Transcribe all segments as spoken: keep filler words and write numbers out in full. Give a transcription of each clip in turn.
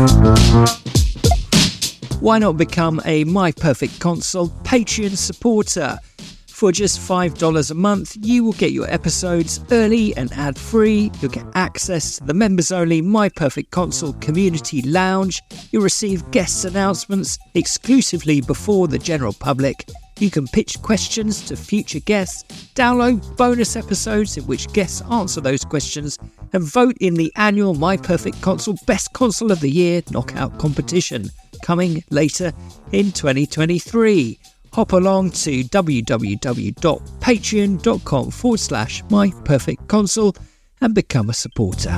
Why not become a My Perfect Console Patreon supporter? For just five dollars a month, you will get your episodes early and ad-free. You'll get access to the members-only My Perfect Console Community Lounge. You'll receive guest announcements exclusively before the general public. You can pitch questions to future guests, download bonus episodes in which guests answer those questions, and vote in the annual My Perfect Console Best Console of the Year knockout competition, coming later in twenty twenty-three. Hop along to www.patreon.com forward slash My Perfect Console and become a supporter.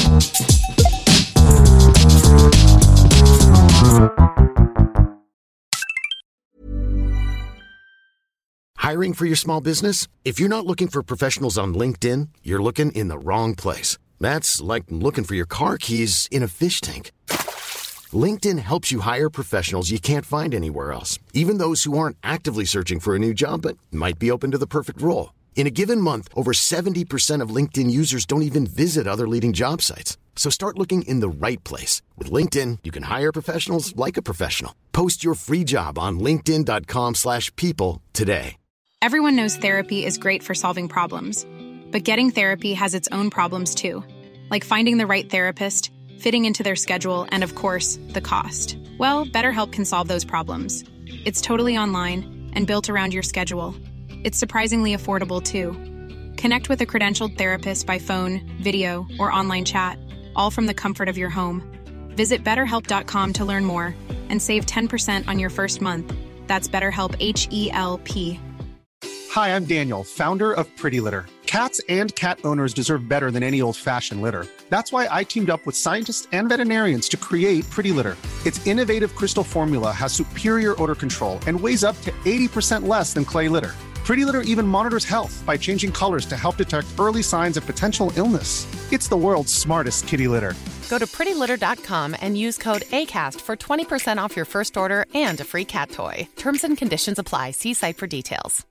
Hiring for your small business? If you're not looking for professionals on LinkedIn, you're looking in the wrong place. That's like looking for your car keys in a fish tank. LinkedIn helps you hire professionals you can't find anywhere else, even those who aren't actively searching for a new job but might be open to the perfect role. In a given month, over seventy percent of LinkedIn users don't even visit other leading job sites. So start looking in the right place. With LinkedIn, you can hire professionals like a professional. Post your free job on linkedin.com slash people today. Everyone knows therapy is great for solving problems, but getting therapy has its own problems too, like finding the right therapist, fitting into their schedule, and of course, the cost. Well, BetterHelp can solve those problems. It's totally online and built around your schedule. It's surprisingly affordable too. Connect with a credentialed therapist by phone, video, or online chat, all from the comfort of your home. Visit better help dot com to learn more and save ten percent on your first month. That's BetterHelp, H E L P. Hi, I'm Daniel, founder of Pretty Litter. Cats and cat owners deserve better than any old-fashioned litter. That's why I teamed up with scientists and veterinarians to create Pretty Litter. Its innovative crystal formula has superior odor control and weighs up to eighty percent less than clay litter. Pretty Litter even monitors health by changing colors to help detect early signs of potential illness. It's the world's smartest kitty litter. Go to pretty litter dot com and use code ACAST for twenty percent off your first order and a free cat toy. Terms and conditions apply. See site for details.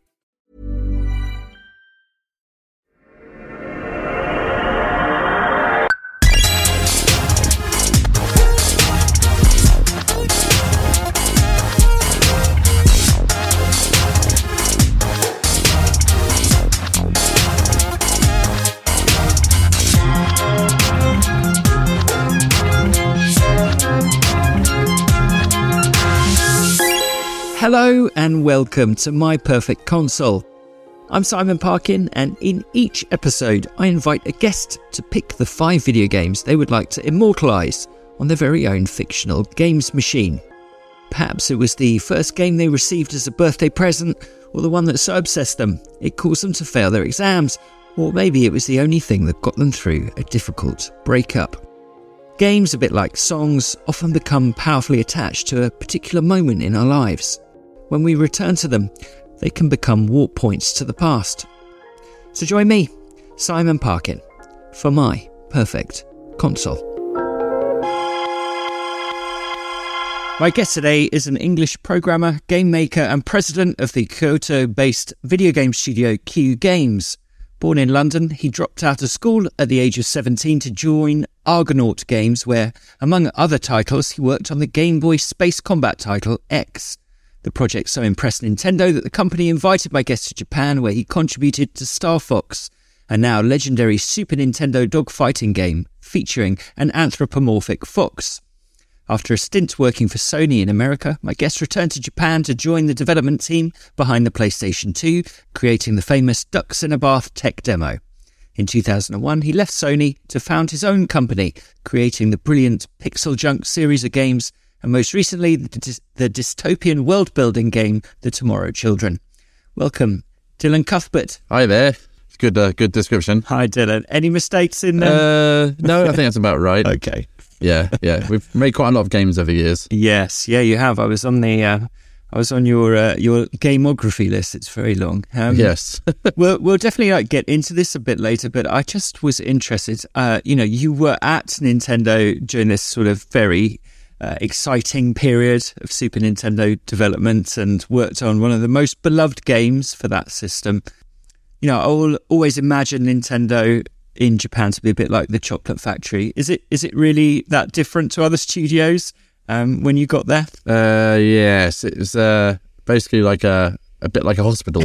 Hello and welcome to My Perfect Console. I'm Simon Parkin, and in each episode I invite a guest to pick the five video games they would like to immortalise on their very own fictional games machine. Perhaps it was the first game they received as a birthday present, or the one that so obsessed them it caused them to fail their exams, or maybe it was the only thing that got them through a difficult breakup. Games, a bit like songs, often become powerfully attached to a particular moment in our lives. When we return to them, they can become warp points to the past. So join me, Simon Parkin, for My Perfect Console. My guest today is an English programmer, game maker and president of the Kyoto-based video game studio Q Games. Born in London, he dropped out of school at the age of seventeen to join Argonaut Games, where, among other titles, he worked on the Game Boy space combat title X. The project so impressed Nintendo that the company invited my guest to Japan, where he contributed to Star Fox, a now legendary Super Nintendo dogfighting game featuring an anthropomorphic fox. After a stint working for Sony in America, my guest returned to Japan to join the development team behind the PlayStation two, creating the famous Ducks in a Bath tech demo. In two thousand one, he left Sony to found his own company, creating the brilliant Pixel Junk series of games, and most recently, the, dy- the dystopian world-building game, The Tomorrow Children. Welcome, Dylan Cuthbert. Hi there. Good, uh, good description. Hi, Dylan. Any mistakes in there? Uh, no, I think that's about right. Okay. Yeah, yeah. We've made quite a lot of games over the years. Yes, yeah, you have. I was on the, uh, I was on your uh, your gamography list. It's very long. Um, yes. we'll we'll definitely like get into this a bit later, but I just was interested. Uh, you know, you were at Nintendo during this sort of very Uh, exciting period of Super Nintendo development and worked on one of the most beloved games for that system. You know, I will always imagine Nintendo in Japan to be a bit like the Chocolate Factory. Is it is it really that different to other studios um, when you got there? Uh, yes, it was uh, basically like a a bit like a hospital.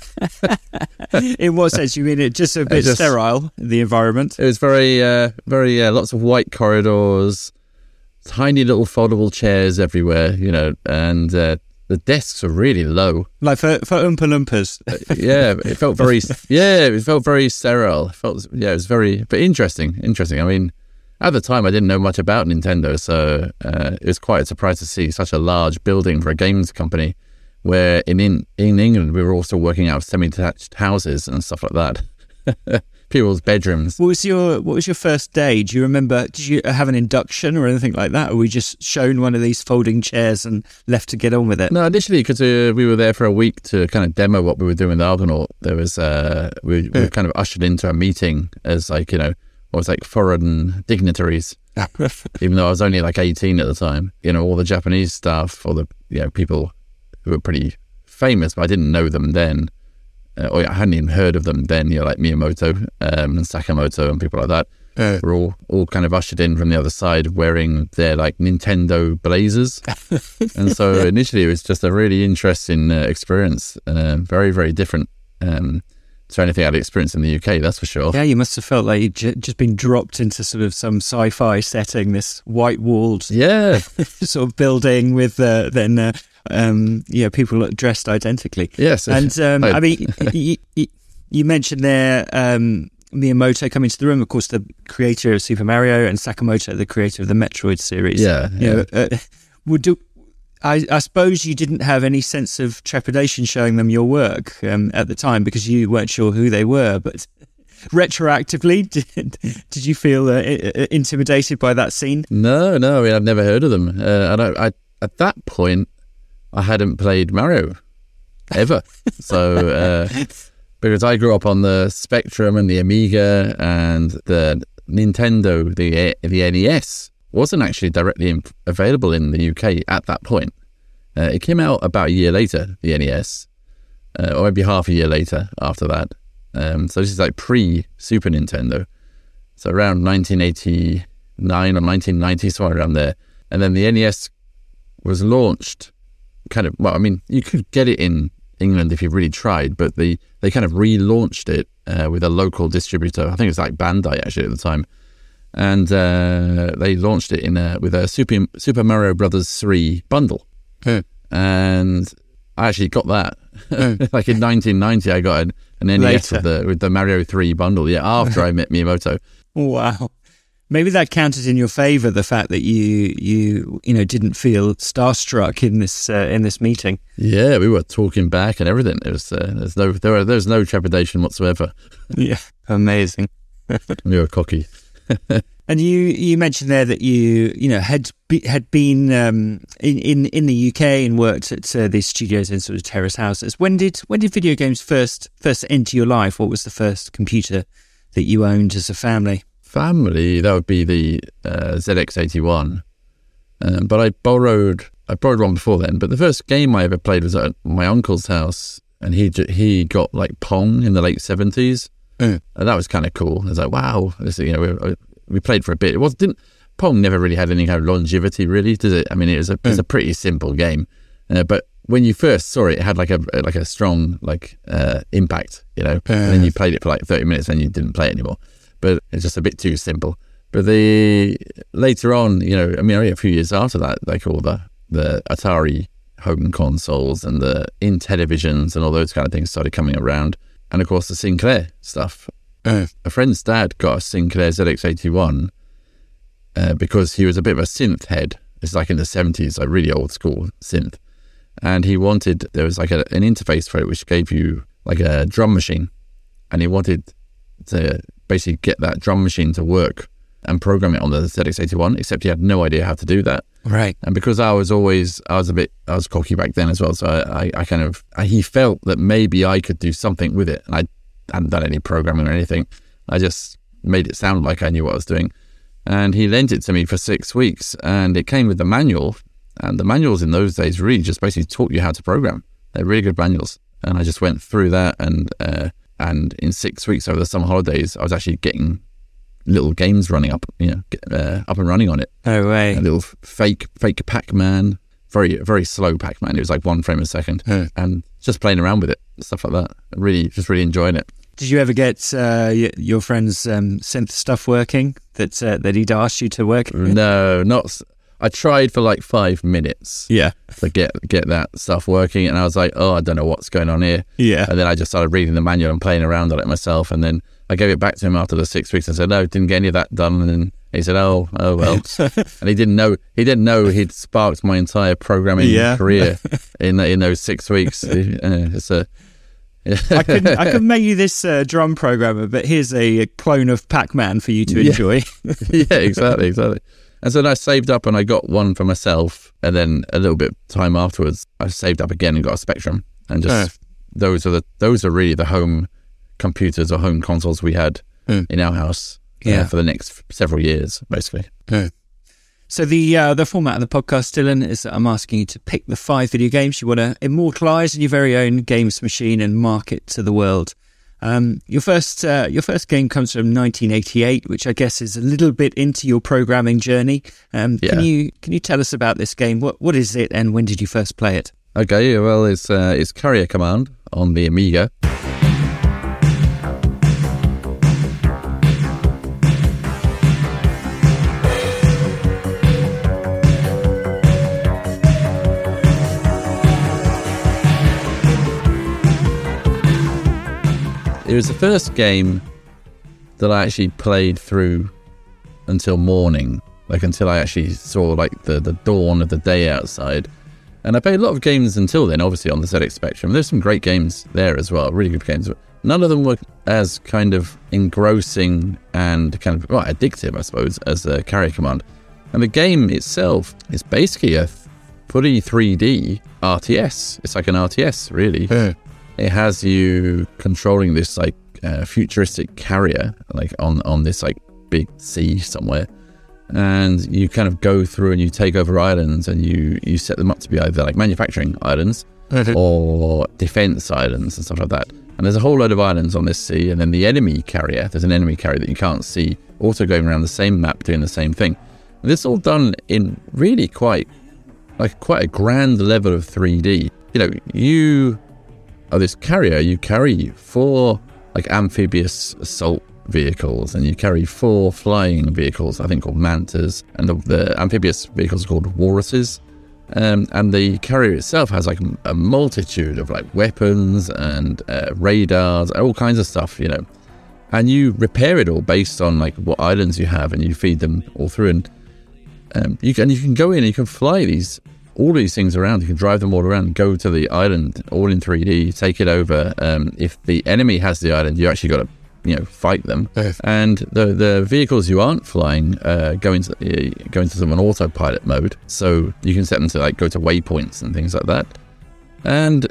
In what sense? You mean it just a bit just, sterile, the environment? It was very, uh, very uh, lots of white corridors, tiny little foldable chairs everywhere, you know, and uh, the desks were really low. Like for, for Oompa Loompas. Yeah, it felt very, yeah, it felt very sterile. It felt, yeah, it was very, but interesting, interesting. I mean, at the time, I didn't know much about Nintendo, so uh, it was quite a surprise to see such a large building for a games company, where in, in, in England, we were also working out of semi-detached houses and stuff like that. People's bedrooms. What was your What was your first day? Do you remember? Did you have an induction or anything like that, or were we just shown one of these folding chairs and left to get on with it? No, initially, because uh, we were there for a week to kind of demo what we were doing with Argonaut. There was uh, we, we were kind of ushered into a meeting as like you know, what was like foreign dignitaries. Even though I was only like eighteen at the time, you know, all the Japanese staff or the you know people who were pretty famous, but I didn't know them then. Uh, or I hadn't even heard of them then, you know, like Miyamoto um, and Sakamoto and people like that. Uh, were all, all kind of ushered in from the other side wearing their like Nintendo blazers. And so initially it was just a really interesting uh, experience. Uh, very, very different um, to anything I'd experienced in the U K, that's for sure. Yeah, you must have felt like you'd j- just been dropped into sort of some sci-fi setting, this white-walled yeah. sort of building with uh, then... Uh, Um, yeah, people dressed identically. Yes, and um, I, I mean, you, you, you mentioned there um, Miyamoto coming to the room. Of course, the creator of Super Mario, and Sakamoto, the creator of the Metroid series. Yeah, you yeah. know, uh, would do. I, I suppose you didn't have any sense of trepidation showing them your work um, at the time because you weren't sure who they were, but. Retroactively, did, did you feel uh, intimidated by that scene? No, no, I mean, I'd never heard of them. Uh, I don't. I at that point. I hadn't played Mario ever. So, uh, because I grew up on the Spectrum and the Amiga and the Nintendo, the the N E S wasn't actually directly in, available in the U K at that point. Uh, it came out about a year later, the N E S, uh, or maybe half a year later after that. Um, so this is like pre-Super Nintendo. So around nineteen eighty-nine or nineteen ninety, somewhere around there. And then the N E S was launched kind of, well, I mean, you could get it in England if you really tried, but the they kind of relaunched it uh, with a local distributor. I think it was like Bandai actually at the time, and uh, they launched it in a, with a Super Super Mario Brothers three bundle, hmm. and I actually got that. Hmm. Like in nineteen ninety, I got an, an N E S with the with the Mario three bundle. Yeah, after I met Miyamoto. Wow. Maybe that counted in your favour, the fact that you you you know didn't feel starstruck in this uh, in this meeting. Yeah, we were talking back and everything. It was uh, there's no there were there's no trepidation whatsoever. Yeah, amazing. We were cocky. And you you mentioned there that you you know had be, had been um, in, in in the U K and worked at uh, these studios in sort of terrace houses. When did when did video games first first enter your life? What was the first computer that you owned as a family? Family, that would be the uh, Z X eighty-one. Um, but I borrowed I borrowed one before then. But the first game I ever played was at my uncle's house, and he he got like Pong in the late seventies, mm. and that was kind of cool. I was like, wow, this, you know, we, we played for a bit. It was didn't Pong never really had any kind of longevity, really, does it? I mean, it was a mm. it's a pretty simple game, uh, but when you first saw it, it had like a like a strong like uh, impact, you know. Mm. And then you played it for like thirty minutes, and you didn't play it anymore. But it's just a bit too simple. But the later on, you know, I mean, only a few years after that, like all the, the Atari home consoles and the Intellivisions and all those kind of things started coming around. And of course, the Sinclair stuff. Uh, a friend's dad got a Sinclair Z X eighty-one uh, because he was a bit of a synth head. It's like in the seventies, like really old school synth. And he wanted, there was like a, an interface for it which gave you like a drum machine. And he wanted to basically get that drum machine to work and program it on the Z X eighty-one, except he had no idea how to do that. Right. And because I was always, I was a bit, I was cocky back then as well, so I, I, I kind of, I, he felt that maybe I could do something with it. And I hadn't done any programming or anything. I just made it sound like I knew what I was doing. And he lent it to me for six weeks, and it came with the manual. And the manuals in those days really just basically taught you how to program. They're really good manuals. And I just went through that and uh, and in six weeks over the summer holidays, I was actually getting little games running up, you know, uh, up and running on it. Oh way! A little fake, fake Pac-Man, very, very slow Pac-Man. It was like one frame a second, huh. and just playing around with it, stuff like that. Really, just really enjoying it. Did you ever get uh, your friend's um, synth stuff working that uh, that he'd asked you to work? No, not. I tried for like five minutes. Yeah, to get get that stuff working, and I was like, oh, I don't know what's going on here. Yeah, and then I just started reading the manual and playing around on it myself, and then I gave it back to him after the six weeks and said, no, didn't get any of that done. And then he said, oh, oh well. And he didn't know. He didn't know he'd sparked my entire programming yeah. career in in those six weeks. It's a. I could I could make you this uh, drum programmer, but here's a, a clone of Pac-Man for you to yeah. enjoy. Yeah, exactly, exactly. And so then I saved up and I got one for myself, and then a little bit of time afterwards, I saved up again and got a Spectrum. And just oh. those are the those are really the home computers or home consoles we had mm. in our house yeah. uh, for the next several years, basically. Mm. So the uh, the format of the podcast, Dylan, is that I'm asking you to pick the five video games you want to immortalise in your very own games machine and market to the world. Um, your first uh, your first game comes from nineteen eighty-eight, which I guess is a little bit into your programming journey. Um, yeah. Can you can you tell us about this game? What what is it, and when did you first play it? Okay, well, it's uh, it's Carrier Command on the Amiga. It was the first game that I actually played through until morning, like until I actually saw like the, the dawn of the day outside. And I played a lot of games until then, obviously on the Z X Spectrum. There's some great games there as well, really good games. None of them were as kind of engrossing and kind of well, addictive, I suppose, as the Carrier Command. And the game itself is basically a fully three D R T S. It's like an R T S, really. Yeah. It has you controlling this like uh, futuristic carrier, like on, on this like big sea somewhere, and you kind of go through and you take over islands and you, you set them up to be either like manufacturing islands mm-hmm. or defense islands and stuff like that. And there's a whole load of islands on this sea, and then the enemy carrier, there's an enemy carrier that you can't see, also going around the same map doing the same thing. And this is all done in really quite like quite a grand level of three D. You know, you. Oh, this carrier, you carry four like amphibious assault vehicles, and you carry four flying vehicles, I think called Mantas, and the, the amphibious vehicles are called Walruses. Um, and the carrier itself has like a multitude of like weapons and uh, radars, all kinds of stuff, you know. And you repair it all based on like what islands you have, and you feed them all through. And um, you can you can go in and you can fly these. all these things around. You can drive them all around, go to the island, all in three D, take it over. Um, if the enemy has the island, you actually got to, you know, fight them. Yes. And the the vehicles you aren't flying uh, go into uh, go into some an autopilot mode, so you can set them to like go to waypoints and things like that. And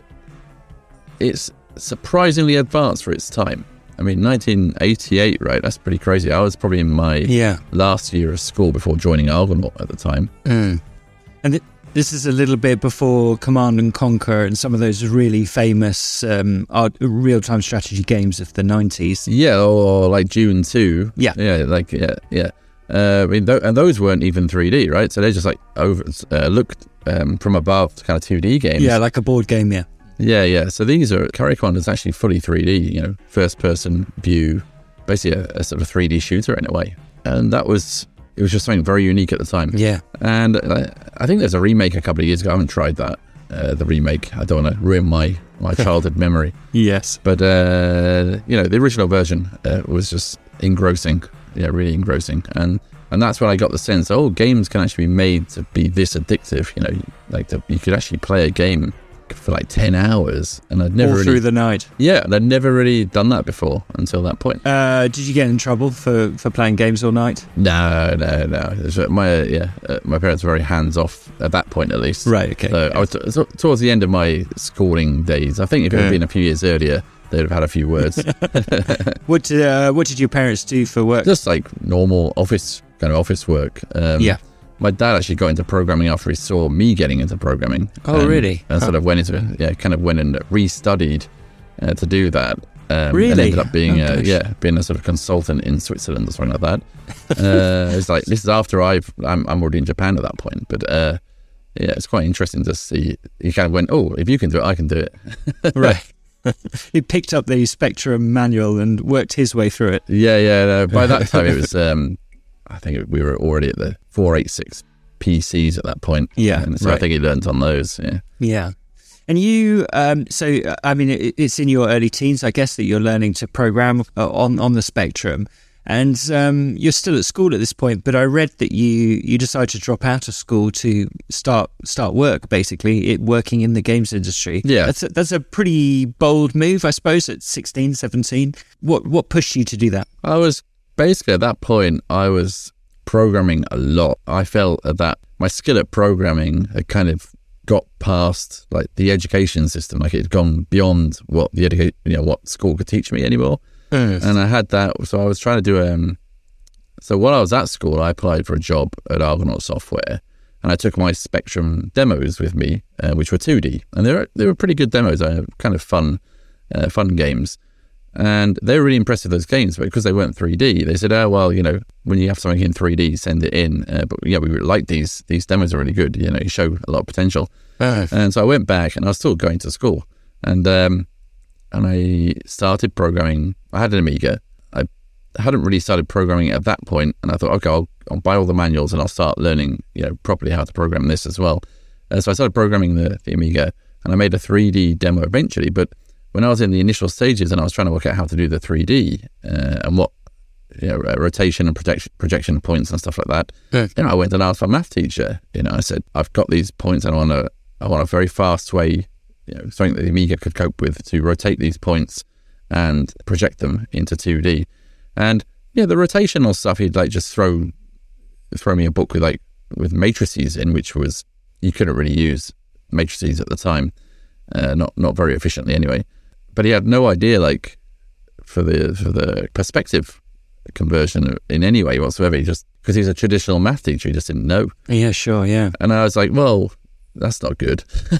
it's surprisingly advanced for its time. I mean, nineteen eighty-eight, right? That's pretty crazy. I was probably in my yeah. last year of school before joining Argonaut at the time. Mm. And it, this is a little bit before Command and Conquer and some of those really famous um, real-time strategy games of the nineties. Yeah, or like Dune two. Yeah. Yeah, like, yeah, yeah. Uh, I mean, th- and those weren't even three D, right? So they're just like over uh, looked um, from above kind of two D games. Yeah, like a board game, yeah. Yeah, yeah. So these are, Carrier Command is actually fully three D, you know, first-person view, basically a, a sort of three D shooter in a way. And that was... It was just something very unique at the time. Yeah. And uh, I think there's a remake a couple of years ago. I haven't tried that, uh, the remake. I don't want to ruin my, my childhood memory. Yes. But, uh, you know, the original version uh, was just engrossing. Yeah, really engrossing. And and that's when I got the sense, oh, games can actually be made to be this addictive. You know, like to, you could actually play a game for like ten hours, and I'd never all really, through the night. Yeah, and I'd never really done that before until that point. Uh, did you get in trouble for, for playing games all night? No, no, no. My uh, yeah, uh, my parents were very hands off at that point, at least. Right. Okay. So I was t- so, towards the end of my schooling days. I think if it had yeah. been a few years earlier, they'd have had a few words. What uh, what did your parents do for work? Just like normal office kind of office work. Um, yeah. My dad actually got into programming after he saw me getting into programming. Oh, and, really? And oh. sort of went into, yeah, kind of went and re-studied uh, to do that. Um, really? And ended up being oh, a, yeah, being a sort of consultant in Switzerland or something like that. uh, it's like, this is after I've, I'm, I'm already in Japan at that point. But uh, yeah, it's quite interesting to see. You kind of went, oh, if you can do it, I can do it. Right. He picked up the Spectrum manual and worked his way through it. Yeah, yeah. No, by that time, it was, um, I think we were already at the four eighty-six P Cs at that point. Yeah. And so right. I think he learned on those. Yeah. Yeah. And you, um, so, I mean, it, it's in your early teens, I guess, that you're learning to program uh, on, on the Spectrum. And um, you're still at school at this point, but I read that you, you decided to drop out of school to start start work, basically, it, working in the games industry. Yeah. That's a, that's a pretty bold move, I suppose, at sixteen, seventeen. What, what pushed you to do that? I was, basically at that point, I was programming a lot. I felt that my skill at programming had kind of got past like the education system, like it had gone beyond what the education, you know, what school could teach me anymore. Mm. And I had that, so I was trying to do um. So while I was at school, I applied for a job at Argonaut Software, and I took my Spectrum demos with me, uh, which were two D, and they were they were pretty good demos. I uh, kind of fun, uh, fun games, and they were really impressed with those games. But because they weren't three D, they said, "Oh well, you know, when you have something in three D, send it in." Uh, but yeah, we like these these demos are really good. You know, you show a lot of potential. Uh. And so I went back, and I was still going to school, and um, and I started programming. I had an Amiga. I hadn't really started programming at that point, and I thought, okay, I'll, I'll buy all the manuals and I'll start learning, you know, properly how to program this as well. Uh, so I started programming the, the Amiga, and I made a three D demo eventually. But when I was in the initial stages and I was trying to work out how to do the three D uh, and what, you know, rotation and projection, projection points and stuff like that, yeah. you know, I went and asked my math teacher. You know, I said, I've got these points and I want to, I want a very fast way, you know, something that the Amiga could cope with to rotate these points and project them into two D. And yeah, the rotational stuff, he'd like just throw throw me a book with like with matrices in, which was, you couldn't really use matrices at the time, uh, not not very efficiently anyway. But he had no idea like for the for the perspective conversion in any way whatsoever. He just, because he's a traditional math teacher, he just didn't know. Yeah, sure, yeah. And I was like, well, that's not good.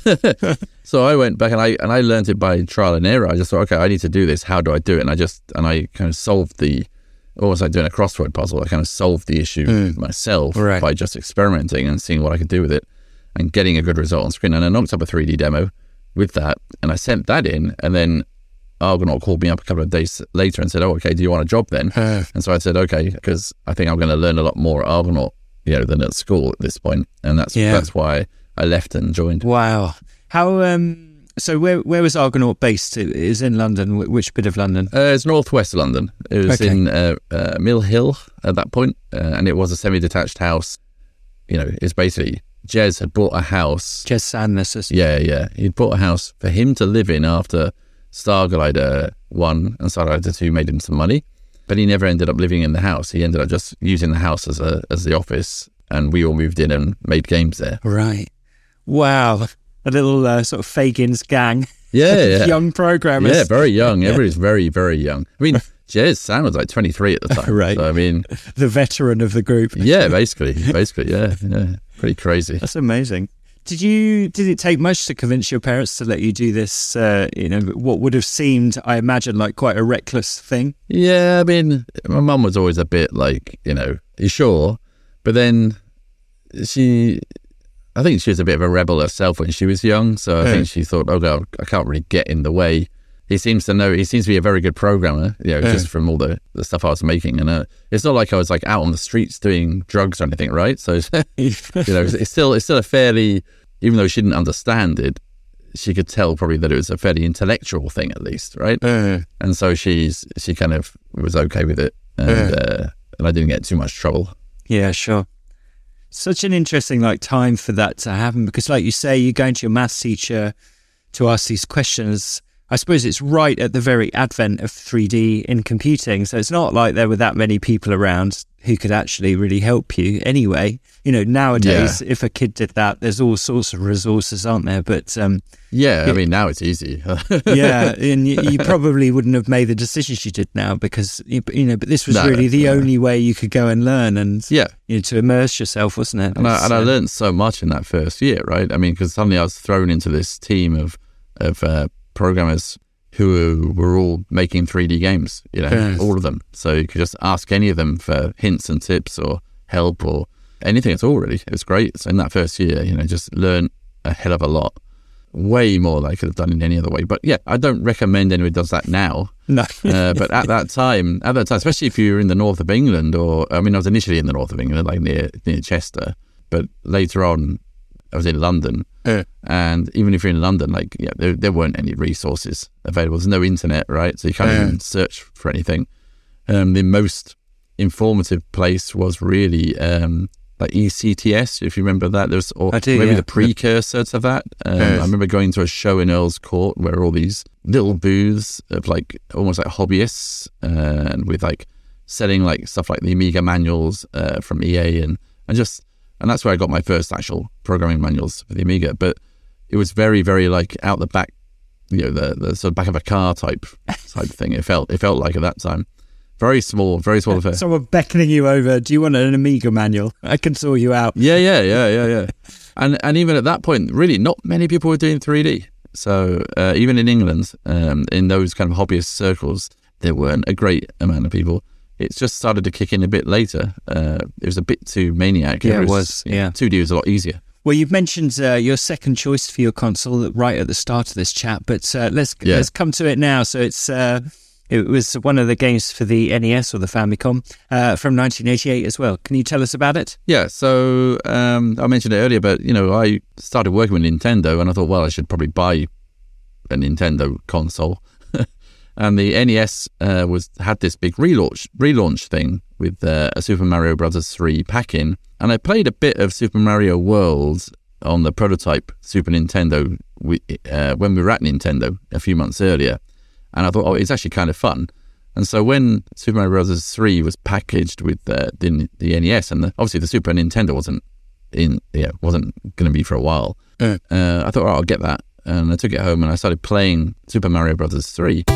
So I went back and I and I learned it by trial and error. I just thought, okay, I need to do this. How do I do it? And I just and I kind of solved the, almost like doing a crossword puzzle. I kind of solved the issue mm. myself right. by just experimenting and seeing what I could do with it and getting a good result on screen. And I knocked up a three D demo with that, and I sent that in. And then Argonaut called me up a couple of days later and said, "Oh, okay, do you want a job then?" Uh. And so I said, "Okay," because I think I'm going to learn a lot more at Argonaut, you know, than at school at this point, and that's yeah. that's why I left and joined. Wow. How, um, so where where was Argonaut based? It is in London. Which bit of London? Uh, it's northwest London. It was okay. in uh, uh, Mill Hill at that point, uh, and it was a semi-detached house. You know, it's basically, Jez had bought a house. Jez Sandness. Yeah, yeah. He'd bought a house for him to live in after Starglider one and Starglider two made him some money, but he never ended up living in the house. He ended up just using the house as a as the office, and we all moved in and made games there. Right. Wow. A little uh, sort of Fagin's gang. Yeah, yeah. Young programmers. Yeah, very young. Everybody's very, very young. I mean, Jez Sam was like twenty-three at the time. Right. So, I mean, the veteran of the group. Yeah, basically. Basically, yeah. Yeah. Pretty crazy. That's amazing. Did you? Did it take much to convince your parents to let you do this? Uh, you know, what would have seemed, I imagine, like quite a reckless thing. Yeah, I mean, my mum was always a bit like, you know, you sure? But then she, I think she was a bit of a rebel herself when she was young. So I yeah. think she thought, oh God, I can't really get in the way. He seems to know. He seems to be a very good programmer, you know, yeah. just from all the, the stuff I was making. And uh, it's not like I was like out on the streets doing drugs or anything, right? So, you know, it's still it's still a fairly, even though she didn't understand it, she could tell probably that it was a fairly intellectual thing at least, right? Uh, and so she's she kind of was okay with it, and uh, uh, and I didn't get too much trouble. Yeah, sure. Such an interesting like time for that to happen, because like you say, you're going to your maths teacher to ask these questions. I suppose it's right at the very advent of three D in computing. So it's not like there were that many people around who could actually really help you anyway. You know, nowadays, yeah. if a kid did that, there's all sorts of resources, aren't there? But um, yeah, I mean, now it's easy. yeah, and you, you probably wouldn't have made the decisions you did now because, you, you know, but this was no, really the no. only way you could go and learn and, yeah. you know, to immerse yourself, wasn't it? And, I, and I learned so much in that first year, right? I mean, because suddenly I was thrown into this team of, of, uh, programmers who were all making three D games, you know, yes. all of them. So you could just ask any of them for hints and tips or help or anything at all, really. It was great. So in that first year, you know, just learn a hell of a lot. Way more than I could have done in any other way. But yeah, I don't recommend anyone does that now. No. uh, but at that time, at that time, especially if you're in the north of England, or, I mean, I was initially in the north of England, like near near Chester, but later on, I was in London. Uh. And even if you're in London, like, yeah, there, there weren't any resources available. There's no internet, right? So you can't uh. even search for anything. Um, the most informative place was really um, like E C T S, if you remember that. There was, or I do, maybe yeah. the precursor to that. Um, Yes. I remember going to a show in Earl's Court where all these little booths of like almost like hobbyists uh, and with like selling like stuff like the Amiga manuals uh, from E A and, and just and that's where I got my first actual programming manuals for the Amiga. But it was very, very like out the back, you know, the, the sort of back of a car type type thing. It felt it felt like at that time. Very small, very small affair. Someone beckoning you over. Do you want an Amiga manual? I can sort you out. Yeah, yeah, yeah, yeah, yeah. And and even at that point, really, not many people were doing three D. So uh, even in England, um, in those kind of hobbyist circles, there weren't a great amount of people. It's just started to kick in a bit later. Uh, it was a bit too maniac. Yeah, it was, yeah. two D was a lot easier. Well, you've mentioned uh, your second choice for your console right at the start of this chat, but uh, let's Yeah. let's come to it now. So it's uh, it was one of the games for the N E S or the Famicom uh, from nineteen eighty-eight as well. Can you tell us about it? Yeah, so um, I mentioned it earlier, but you know, I started working with Nintendo, and I thought, well, I should probably buy a Nintendo console. And the N E S uh, was had this big relaunch relaunch thing with uh, a Super Mario Brothers three pack-in, and I played a bit of Super Mario World on the prototype Super Nintendo we, uh, when we were at Nintendo a few months earlier, and I thought, oh, it's actually kind of fun. And so when Super Mario Brothers three was packaged with uh, the the N E S, and the, obviously the Super Nintendo wasn't in, yeah, wasn't going to be for a while. Uh. Uh, I thought, oh, I'll get that, and I took it home and I started playing Super Mario Brothers three.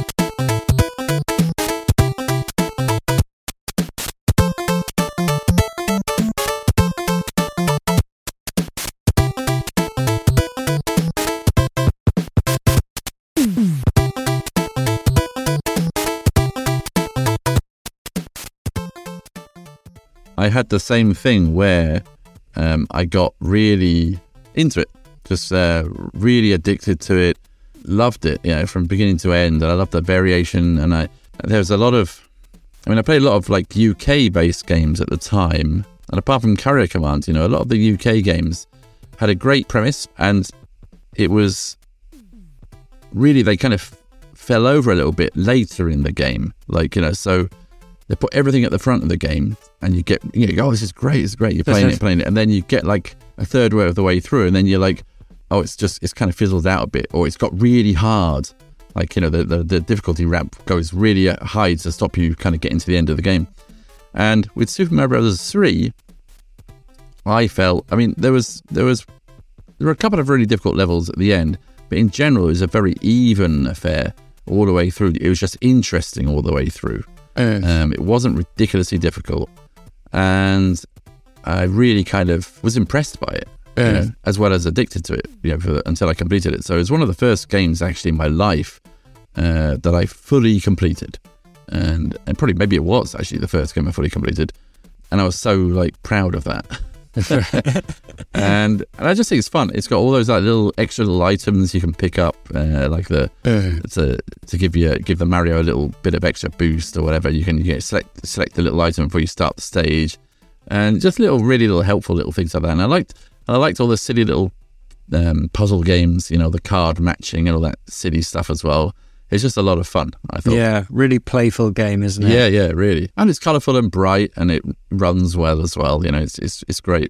I had the same thing where um, I got really into it, just uh, really addicted to it, loved it, you know, from beginning to end. And I loved the variation. And I there was a lot of, I mean, I played a lot of like U K-based games at the time. And apart from Carrier Command, you know, a lot of the U K games had a great premise, and it was really, they kind of fell over a little bit later in the game. Like, you know, so they put everything at the front of the game, and you get, you know, oh, this is great, it's great. You're playing it, playing it, and then you get like a third way of the way through, and then you're like, oh, it's just, it's kind of fizzled out a bit, or it's got really hard. Like, you know, the the, the difficulty ramp goes really high to stop you kind of getting to the end of the game. And with Super Mario Brothers three, I felt, I mean, there was there was there were a couple of really difficult levels at the end, but in general, it was a very even affair all the way through. It was just interesting all the way through. Uh. Um, it wasn't ridiculously difficult, and I really kind of was impressed by it, uh. you know, as well as addicted to it, you know, for, until I completed it. So it was one of the first games actually in my life uh, that I fully completed, and and probably maybe it was actually the first game I fully completed, and I was so like proud of that. and and I just think it's fun. It's got all those like little extra little items you can pick up, uh, like the uh. to to give you give the Mario a little bit of extra boost or whatever. You can you get select select the little item before you start the stage, and just little really little helpful little things like that. And I liked I liked all the silly little um, puzzle games, you know, the card matching and all that silly stuff as well. It's just a lot of fun, I thought. Yeah, really playful game, isn't it? Yeah, yeah, really. And it's colourful and bright, and it runs well as well. You know, it's it's it's great.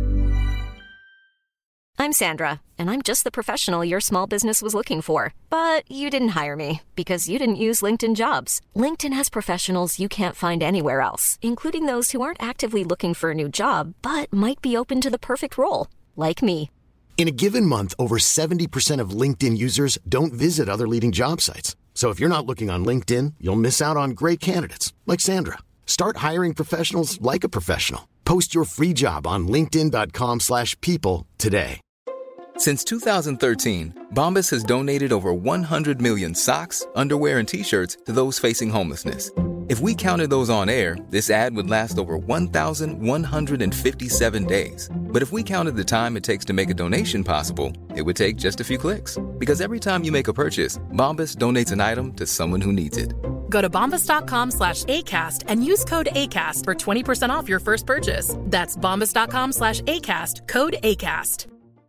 I'm Sandra, and I'm just the professional your small business was looking for. But you didn't hire me because you didn't use LinkedIn Jobs. LinkedIn has professionals you can't find anywhere else, including those who aren't actively looking for a new job, but might be open to the perfect role, like me. In a given month, over seventy percent of LinkedIn users don't visit other leading job sites. So if you're not looking on LinkedIn, you'll miss out on great candidates like Sandra. Start hiring professionals like a professional. Post your free job on linkedin dot com slash people today. Since two thousand thirteen, Bombas has donated over one hundred million socks, underwear, and T-shirts to those facing homelessness. If we counted those on air, this ad would last over one thousand one hundred fifty-seven days. But if we counted the time it takes to make a donation possible, it would take just a few clicks. Because every time you make a purchase, Bombas donates an item to someone who needs it. Go to bombas.com slash ACAST and use code ACAST for twenty percent off your first purchase. That's bombas.com slash ACAST, code ACAST.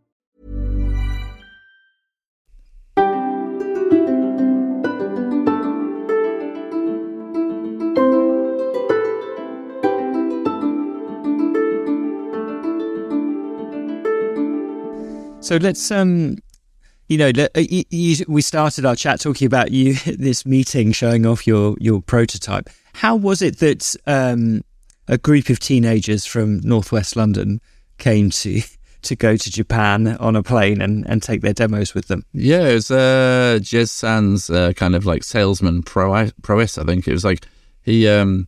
So let's, um, you know, you, you, we started our chat talking about you this meeting showing off your, your prototype. How was it that um, a group of teenagers from northwest London came to to go to Japan on a plane and, and take their demos with them? Yeah, it was uh, Jez San's uh, kind of like salesman prowess, prowess, I think. It was like he um,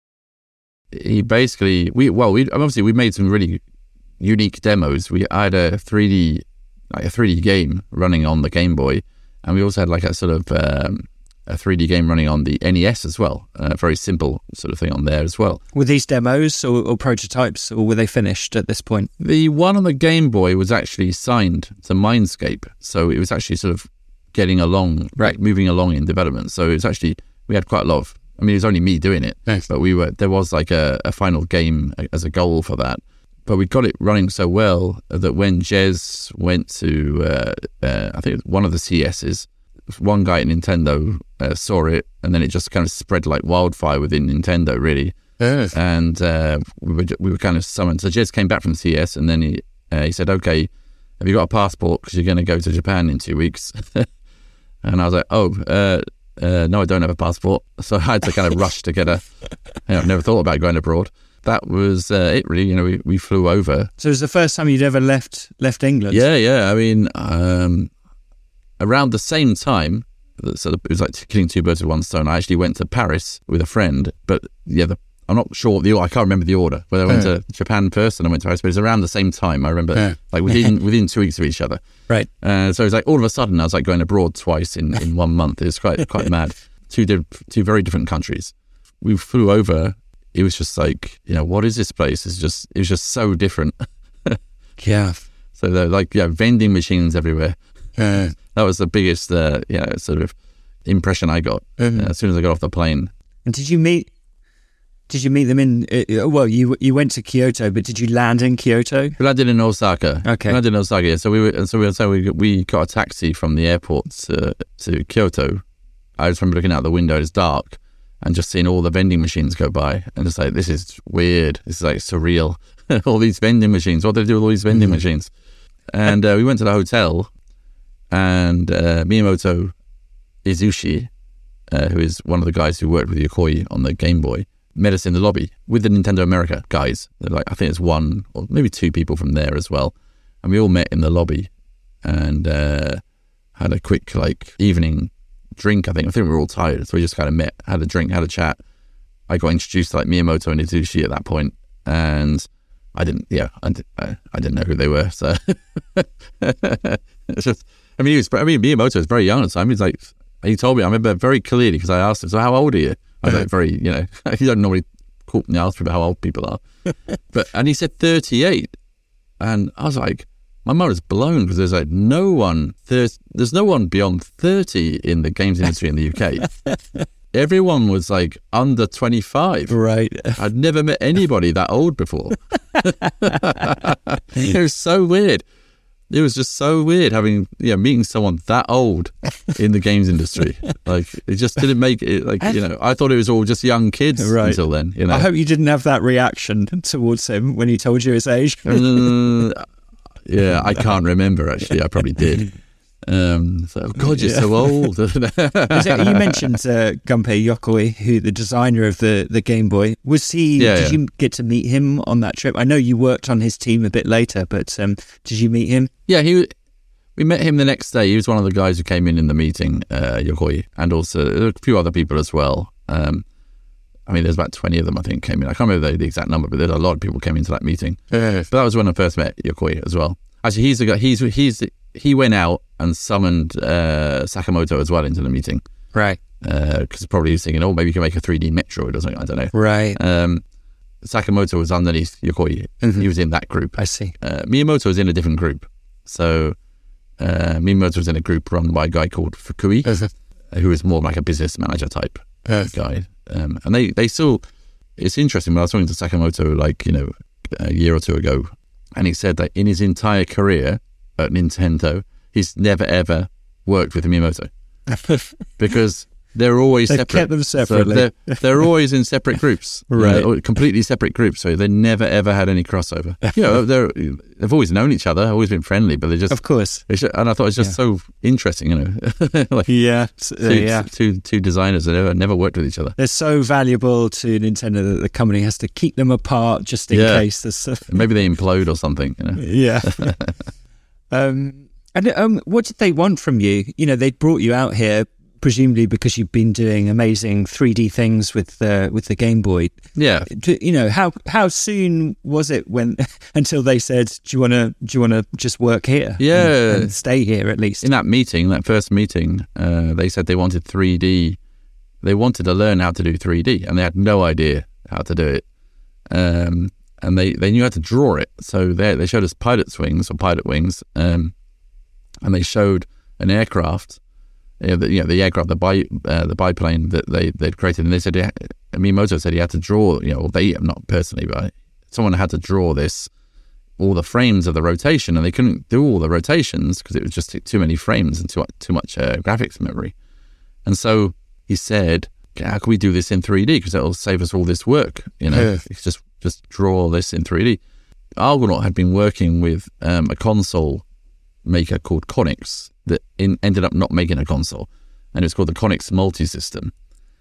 he basically, we well, we obviously we made some really unique demos. We had a three D like a three D game running on the Game Boy, and we also had like a sort of um, a three D game running on the N E S as well. A very simple sort of thing on there as well. Were these demos or, or prototypes, or were they finished at this point? The one on the Game Boy was actually signed to Mindscape, so it was actually sort of getting along, right, moving along in development. So it was actually, we had quite a lot of, I mean, it was only me doing it, nice. But we were, there was like a, a final game as a goal for that. But we got it running so well that when Jez went to, uh, uh, I think one of the C S's, one guy at Nintendo uh, saw it, and then it just kind of spread like wildfire within Nintendo, really. Yes. And uh, we, were, we were kind of summoned. So Jez came back from C S, and then he uh, he said, "Okay, have you got a passport? Because you're going to go to Japan in two weeks." And I was like, "Oh, uh, uh, no, I don't have a passport." So I had to kind of rush to get a. You know, I've never thought about going abroad. That was uh, it, really. You know, we, we flew over. So it was the first time you'd ever left left England? Yeah, yeah. I mean, um, around the same time, so it was like killing two birds with one stone. I actually went to Paris with a friend, but yeah, the, I'm not sure the I can't remember the order. Whether I went yeah. to Japan first and I went to Paris, but it was around the same time. I remember, yeah. like within within two weeks of each other. Right. Uh, so it was like all of a sudden I was like going abroad twice in, in one month. It was quite quite mad. Two di- two very different countries. We flew over. It was just like, you know, what is this place? It's just, it was just so different. Yeah. So there were like, yeah, vending machines everywhere. Uh, that was the biggest, uh, you know, sort of impression I got mm-hmm. uh, as soon as I got off the plane. And did you meet, did you meet them in, uh, well, you you went to Kyoto, but did you land in Kyoto? We landed in Osaka. Okay. We landed in Osaka, yeah. So we were, so we, so we, we got a taxi from the airport to, to Kyoto. I just remember looking out the window, it's dark. And just seeing all the vending machines go by, and just like, this is weird. This is like surreal. All these vending machines. What do they do with all these vending mm-hmm. machines? And uh, we went to the hotel, and uh, Miyamoto Izushi, uh, who is one of the guys who worked with Yokoi on the Game Boy, met us in the lobby with the Nintendo America guys. They're like, I think it's one or maybe two people from there as well. And we all met in the lobby and uh, had a quick like evening drink. I think I think we were all tired, so we just kind of met, had a drink, had a chat. I got introduced to like Miyamoto and Izushi at that point, and I didn't, yeah, I, I, I didn't know who they were. So it's just, I mean, he was, I mean, Miyamoto was very young at the time. He's like, he told me, I remember very clearly because I asked him, "So how old are you?" I was like, very, you know, he doesn't normally call me ask about how old people are, but and he said thirty-eight, and I was like, my mind was blown because there's like no one, there's, there's no one beyond thirty in the games industry in the U K. Everyone was like under twenty-five. Right. I'd never met anybody that old before. It was so weird. It was just so weird having, yeah, meeting someone that old in the games industry. Like, it just didn't make it, like, you know, I thought it was all just young kids right. until then, you know. I hope you didn't have that reaction towards him when he told you his age. uh, yeah, I can't remember, actually. I probably did. Um, so, God, you're yeah. so old. You mentioned uh, Gunpei Yokoi, who the designer of the, the Game Boy. Was he? Yeah, did yeah. you get to meet him on that trip? I know you worked on his team a bit later, but um, did you meet him? Yeah, he. We met him the next day. He was one of the guys who came in in the meeting, uh, Yokoi, and also a few other people as well. Um, I mean, there's about twenty of them, I think, came in. I can't remember the, the exact number, but there's a lot of people came into that meeting. Yeah. But that was when I first met Yokoi as well. Actually, he's the guy. He's he's he went out and summoned uh, Sakamoto as well into the meeting, right? Because uh, probably he's thinking, oh, maybe you can make a three D Metroid or something. I don't know, right? Um, Sakamoto was underneath Yokoi. Mm-hmm. He was in that group. I see. Uh, Miyamoto was in a different group. So uh, Miyamoto was in a group run by a guy called Fukui, uh-huh. who was more like a business manager type uh-huh. guy. Um, and they, they still, it's interesting, when I was talking to Sakamoto like, you know, a year or two ago, and he said that in his entire career at Nintendo, he's never ever worked with Miyamoto. Because they're always They've separate. kept them separately. So they're, they're always in separate groups, right? You know, completely separate groups. So they never ever had any crossover. You know, they're they've always known each other, always been friendly, but they just, of course. They should, and I thought it was just yeah. so interesting, you know. like yeah, two, yeah. Two, two designers that never, never worked with each other. They're so valuable to Nintendo that the company has to keep them apart just in yeah. case. There's maybe they implode or something. You know? Yeah. um, and um, what did they want from you? You know, they brought you out here, presumably because you've been doing amazing three D things with uh, with the Game Boy. Yeah. You know, how how soon was it when until they said, "Do you want to do you want to just work here? Yeah, and, and stay here at least." In that meeting, that first meeting, uh, they said they wanted three D. They wanted to learn how to do three D, and they had no idea how to do it. Um, and they, they knew how to draw it. So they they showed us pilot wings or pilot wings, um, and they showed an aircraft. Yeah, the, you know, the aircraft, the bi, uh, the biplane that they they'd created, and they said, yeah, Miyamoto said he had to draw. You know, they not personally, but someone had to draw this, all the frames of the rotation, and they couldn't do all the rotations because it was just too many frames and too too much uh, graphics memory. And so he said, how can we do this in three D? Because it'll save us all this work. You know, yeah. just just draw this in three D. Argonaut had been working with um, a console maker called Konix that in, ended up not making a console, and it's called the Konix Multi-System.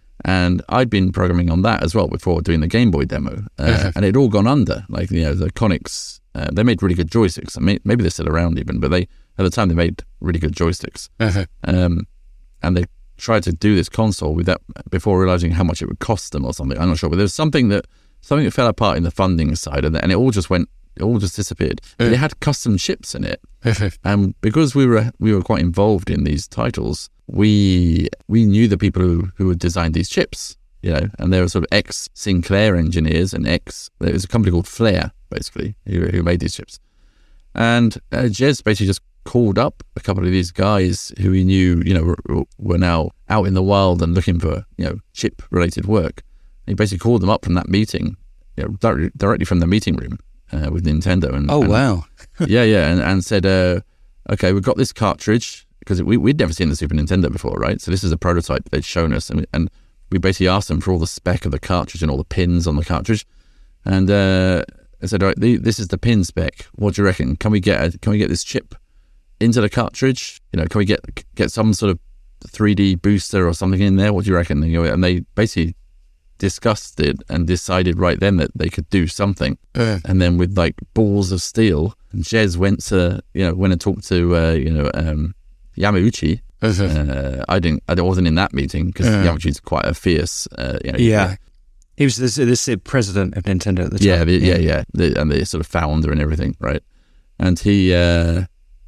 And I'd been programming on that as well before doing the Game Boy demo, uh, and it'd all gone under. Like, you know, the Konix, uh, they made really good joysticks. I mean, maybe they're still around even, but they at the time they made really good joysticks. Uh-huh. Um, and they tried to do this console with that before realizing how much it would cost them or something. I'm not sure, but there was something that something that fell apart in the funding side, and, and it all just went. It all just disappeared. But it had custom chips in it, and because we were we were quite involved in these titles, we we knew the people who, who had designed these chips, you know, and they were sort of ex Sinclair engineers and ex. There was a company called Flair, basically, who, who made these chips, and uh, Jez basically just called up a couple of these guys who he knew, you know, were, were now out in the wild and looking for, you know, chip related work. And he basically called them up from that meeting, you know, directly, directly from the meeting room. Uh, with Nintendo and oh and, wow yeah yeah and, and said uh, okay, we've got this cartridge, because we, we'd never seen the Super Nintendo before, right? So this is a prototype they'd shown us, and we, and we basically asked them for all the spec of the cartridge and all the pins on the cartridge, and uh, I said, all right, the, this is the pin spec, what do you reckon? Can we get a, can we get this chip into the cartridge? You know, can we get get some sort of three D booster or something in there? What do you reckon? And, you know, and they basically discussed it and decided right then that they could do something. Uh. And then with like balls of steel, Jez went to, you know, went and talked to, uh, you know, um, Yamauchi. Uh-huh. Uh, I didn't, I wasn't in that meeting because uh. Yamauchi's quite a fierce, uh, you know. Yeah. He was the, the president of Nintendo at the time. Yeah, the, yeah, yeah. The, and the sort of founder and everything, right? And he, uh,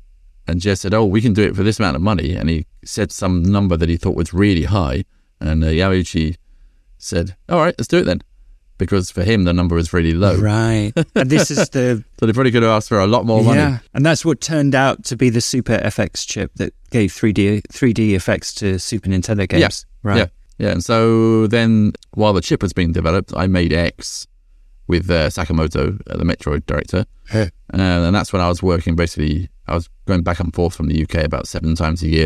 and Jez said, oh, we can do it for this amount of money. And he said some number that he thought was really high. And uh, Yamauchi said, all right, let's do it then. Because for him, the number was really low. Right. And this is the... so they probably could have asked for a lot more money. Yeah. And that's what turned out to be the Super F X chip that gave three D three D effects to Super Nintendo games. Yeah. Right. Yeah. Yeah. And so then, while the chip was being developed, I made X with uh, Sakamoto, uh, the Metroid director. Huh. Uh, and that's when I was working, basically, I was going back and forth from the U K about seven times a year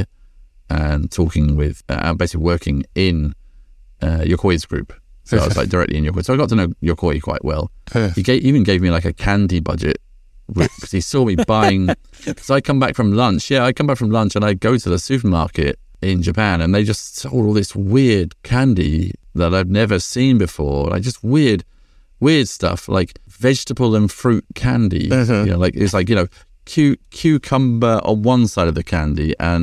and talking with, uh, basically working in Uh, Yokoi's group. So I was like directly in Yokoi. So I got to know Yokoi quite well. He gave, even gave me like a candy budget because he saw me buying. So I come back from lunch. Yeah, I come back from lunch and I go to the supermarket in Japan and they just sold all this weird candy that I've never seen before. Like just weird, weird stuff like vegetable and fruit candy. Uh-huh. You know, like it's like, you know, cu- cucumber on one side of the candy and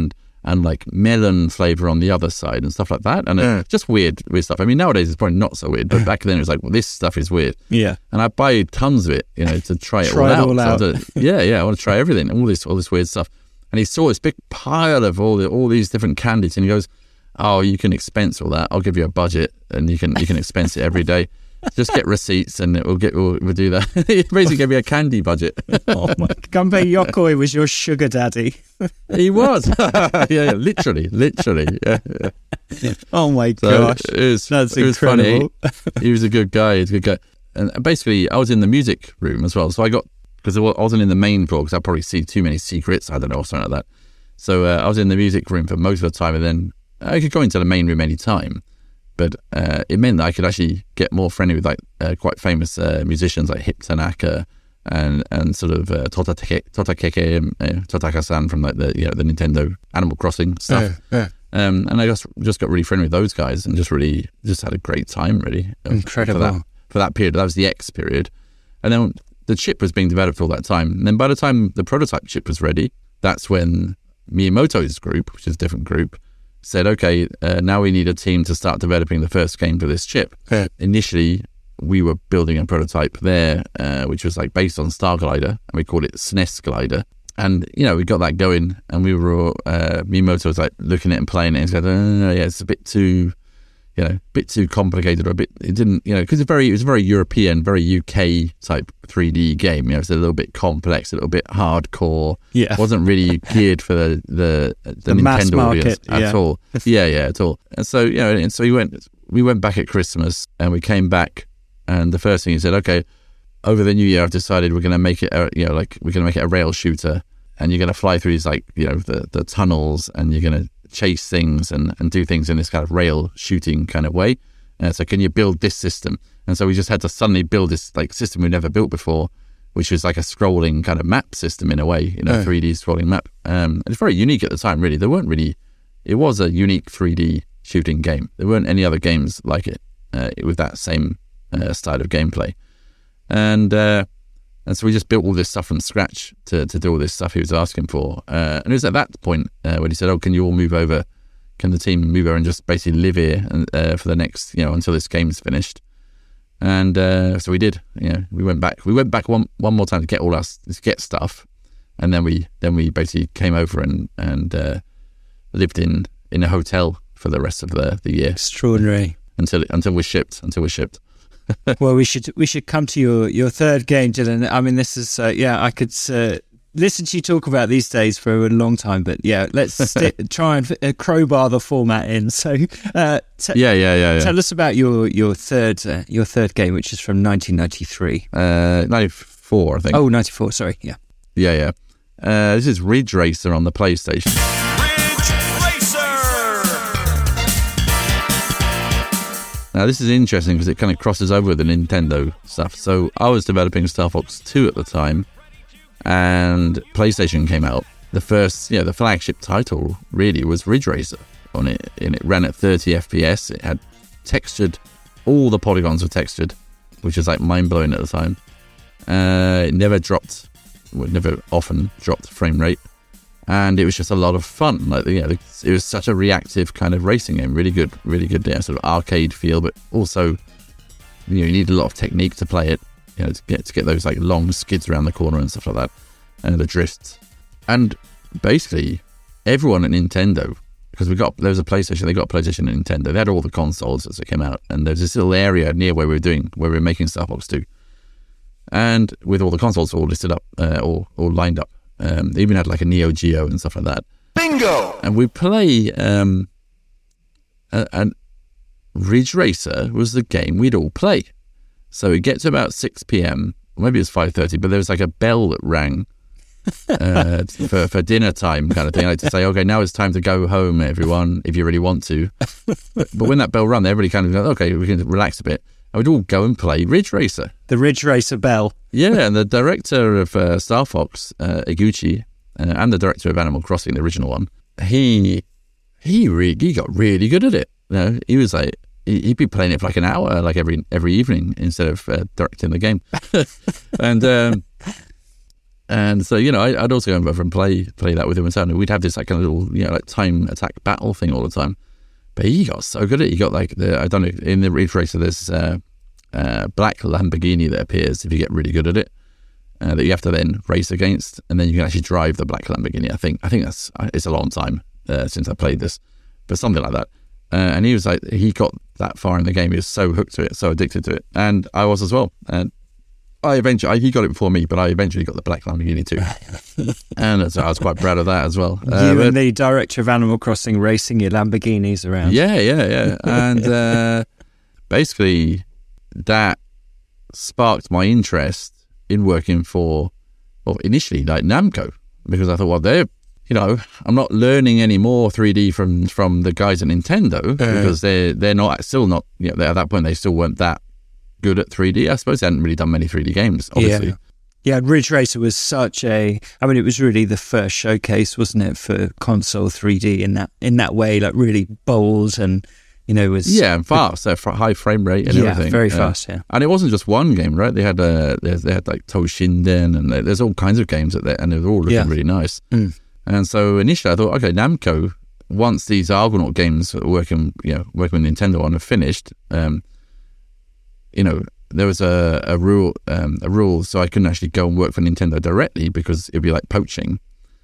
and like melon flavor on the other side and stuff like that. And Yeah. it's just weird, weird stuff. I mean, nowadays it's probably not so weird, but back then it was like, well, this stuff is weird. Yeah. And I buy tons of it, you know, to try it Try all it out. all So out. I do- yeah, yeah, I want to try everything, all this, all this weird stuff. And he saw this big pile of all the, all these different candies, and he goes, "Oh, you can expense all that. I'll give you a budget, and you can you can expense it every day. Just get receipts, and we'll get we'll, we'll do that." He basically gave me a candy budget. Oh my! Gunpei Yokoi was your sugar daddy. He was, yeah, yeah, literally, literally. Yeah, yeah. Oh my So gosh, it was, that's it was funny. incredible. He was a good guy. He was a good guy. And basically, I was in the music room as well. So I got, because I wasn't in the main floor, because I'd probably see too many secrets, I don't know, or something like that. So uh, I was in the music room for most of the time, and then I could go into the main room any time. But uh, it meant that I could actually get more friendly with like uh, quite famous uh, musicians like Hip Tanaka and and sort of uh, Totakeke, Totakeke, um, uh, Totaka-san from like the you know the Nintendo Animal Crossing stuff. Yeah, yeah. Um, and I just just got really friendly with those guys and just really just had a great time really. uh, Incredible. For that, for that period. That was the X period. And then the chip was being developed for all that time. And then by the time the prototype chip was ready, that's when Miyamoto's group, which is a different group, said, okay, uh, now we need a team to start developing the first game for this chip. Yeah. Initially, we were building a prototype there, uh, which was like based on Star Glider, and we called it S N E S Glider. And, you know, we got that going, and we were, uh, Miyamoto was like looking at it and playing it, and he said, oh, yeah, it's a bit too, you know, a bit too complicated, or a bit, it didn't, you know, because it's very, it was a very European, very U K type three D game, you know, it's a little bit complex, a little bit hardcore. Yeah. It wasn't really geared for the, the, the, The mass Nintendo audience market, at yeah. all. Yeah, yeah, at all. And so, you know, and so we went, we went back at Christmas, and we came back, and the first thing he said, okay, over the new year, I've decided we're going to make it, a, you know, like we're going to make it a rail shooter, and you're going to fly through these, like, you know, the, the tunnels, and you're going to chase things and, and do things in this kind of rail shooting kind of way. Uh, so can you build this system? And so we just had to suddenly build this like system we'd never built before, which was like a scrolling kind of map system in a way, you know, Oh. three D scrolling map. Um, it's very unique at the time, really. There weren't really, it was a unique three D shooting game. There weren't any other games like it uh, with that same uh, style of gameplay. And uh, and so we just built all this stuff from scratch to, to do all this stuff he was asking for. Uh, and it was at that point uh, when he said, oh, can you all move over? Can the team move over and just basically live here and, uh, for the next, you know, until this game's finished? And uh, so we did. You know, we went back. We went back one one more time to get all our to get stuff, and then we then we basically came over and and uh, lived in, in a hotel for the rest of the, the year Extraordinary. until until we shipped until we shipped. Well, we should we should come to your, your third game, Dylan. I mean, this is uh, yeah. I could uh, listen to you talk about these days for a long time, but yeah, let's sti- try and uh, crowbar the format in. So, uh, t- Yeah, yeah, yeah, yeah. tell us about your your third uh, your third game, which is from nineteen ninety-three. Uh, ninety-four, I think. Oh, ninety-four. Sorry, yeah. Yeah, yeah. Uh, this is Ridge Racer on the PlayStation. Now, this is interesting because it kind of crosses over with the Nintendo stuff. So I was developing Star Fox two at the time, and PlayStation came out. The first, you know, the flagship title really was Ridge Racer on it, and it ran at thirty F P S. It had textured, all the polygons were textured, which was like mind-blowing at the time. Uh, it never dropped, well, never often dropped frame rate. And it was just a lot of fun. Like, you know, it was such a reactive kind of racing game. Really good, really good, yeah, sort of arcade feel, but also, you know, you need a lot of technique to play it. You know, to get to get those like long skids around the corner and stuff like that, and the drifts. And basically, everyone at Nintendo, because we got there was a PlayStation, they got a PlayStation and Nintendo. They had all the consoles as they came out, and there's this little area near where we were doing, where we were making Star Fox two, and with all the consoles all listed up, uh, all all lined up. Um, they even had like a Neo Geo and stuff like that. Bingo! And we play, um, and, and Ridge Racer was the game we'd all play. So it gets to about six p.m, or maybe it's five thirty, but there was like a bell that rang uh, for, for dinner time kind of thing. Like to say, okay, now it's time to go home, everyone, if you really want to. But, but when that bell rang, everybody kind of go, okay, we can relax a bit. And we'd all go and play Ridge Racer. The Ridge Racer bell. Yeah, and the director of uh, Star Fox, uh, Iguchi, uh, and the director of Animal Crossing, the original one, he he re- he got really good at it. You know, he was like, he- he'd be playing it for like an hour, like every every evening, instead of uh, directing the game. and um, And so, you know, I, I'd also go over and play play that with him and so on. We'd have this like kind of little, you know, like time attack battle thing all the time. But he got so good at it. He got like the, I don't know, in the Ridge Racer, there's uh, uh, black Lamborghini that appears if you get really good at it, uh, that you have to then race against, and then you can actually drive the black Lamborghini. I think I think that's it's a long time uh, since I played this, but something like that. Uh, and he was like, he got that far in the game. He was so hooked to it, so addicted to it, and I was as well. And I eventually, I, he got it before me, but I eventually got the black Lamborghini too, and so I was quite proud of that as well. You uh, but, and the director of Animal Crossing racing your Lamborghinis around. Yeah, yeah, yeah, and uh, basically that sparked my interest in working for, well, initially like Namco, because I thought, well, they're, you know, I'm not learning any more three D from from the guys at Nintendo uh, because they're they're not still not, you know, at that point they still weren't that good at three D. I suppose they hadn't really done many three D games, obviously. Yeah. Yeah, Ridge Racer was such a, I mean, it was really the first showcase, wasn't it, for console three D in that in that way, like really bold and, you know, was... Yeah, and fast, uh, high frame rate and yeah, everything. Yeah, very fast, uh, yeah. And it wasn't just one game, right? They had uh, they, they had like Toshinden, and there's all kinds of games at there, and they're all looking yeah. really nice. Mm. And so initially I thought, okay, Namco, once these Argonaut games working, you know, working with Nintendo on are finished, um, you know, there was a, a rule, um, a rule, so I couldn't actually go and work for Nintendo directly because it'd be like poaching.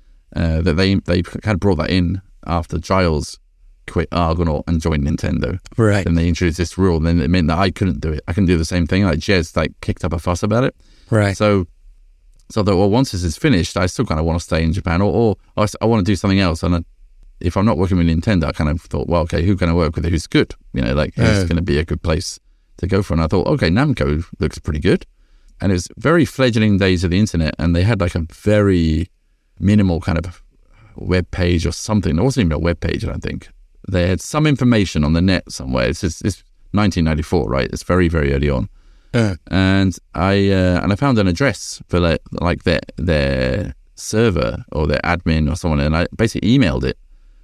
Uh, that they they had brought that in after Giles quit Argonaut and joined Nintendo. Right. And they introduced this rule, and then it meant that I couldn't do it. I couldn't do the same thing. Like Jez like kicked up a fuss about it. Right. So, so I thought, well, once this is finished, I still kind of want to stay in Japan, or, or I, I want to do something else. And I, if I'm not working with Nintendo, I kind of thought, well, okay, who can I work with who's good? You know, like who's uh. going to be a good place to go for. And I thought, okay, Namco looks pretty good. And it was very fledgling days of the internet, and they had like a very minimal kind of web page or something. There wasn't even a web page, I don't think. They had some information on the net somewhere. It's just, it's nineteen ninety-four, right? It's very, very early on. Uh. And I uh, and I found an address for like, like their their server or their admin or someone, and I basically emailed it,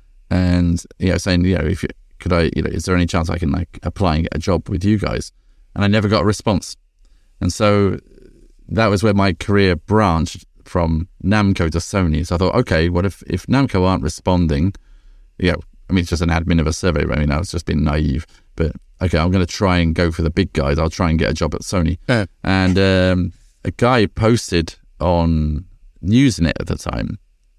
and you know, saying, you know, if you, could I, you know, is there any chance I can like apply and get a job with you guys? And I never got a response. And so that was where my career branched from Namco to Sony. So I thought, okay, what if, if Namco aren't responding? You know, I mean, it's just an admin of a survey. I mean, I was just being naive. But okay, I'm going to try and go for the big guys. I'll try and get a job at Sony. Uh. And um, a guy posted on Usenet at the time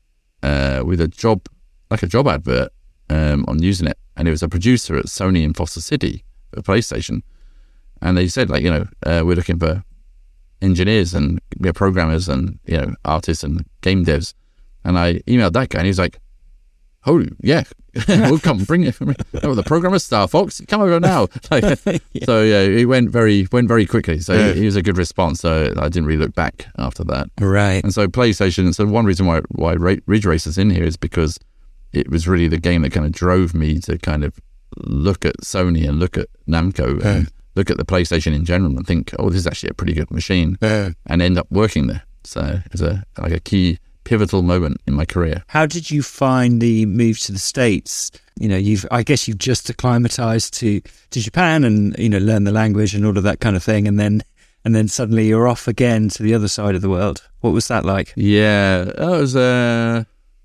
uh, with a job, like a job advert um, on Usenet. And it was a producer at Sony in Foster City for PlayStation. And they said, like, you know, uh, we're looking for engineers and you know, programmers and, you know, artists and game devs. And I emailed that guy and he was like, oh, yeah, we'll come bring it for me. Oh, the programmer Star Fox, come over now. Like, yeah. So, yeah, it went very went very quickly. So yeah. he, he was a good response. So I didn't really look back after that. Right. And so PlayStation, so one reason why, why Ridge Racer's in here is because it was really the game that kind of drove me to kind of look at Sony and look at Namco yeah. and look at the PlayStation in general and think, oh, this is actually a pretty good machine, yeah. and end up working there. So it's a like a key pivotal moment in my career. How did you find the move to the States? You know, you've I guess you've just acclimatized to, to Japan and, you know, learned the language and all of that kind of thing, and then and then suddenly you're off again to the other side of the world. What was that like? Yeah, that was uh,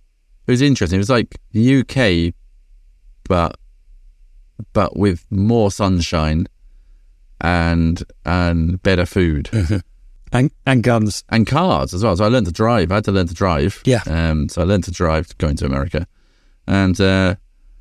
it was interesting. It was like the U K, but but with more sunshine and and better food. And and guns. And cars as well. So I learned to drive. I had to learn to drive. Yeah. Um, so I learned to drive going to America. And uh,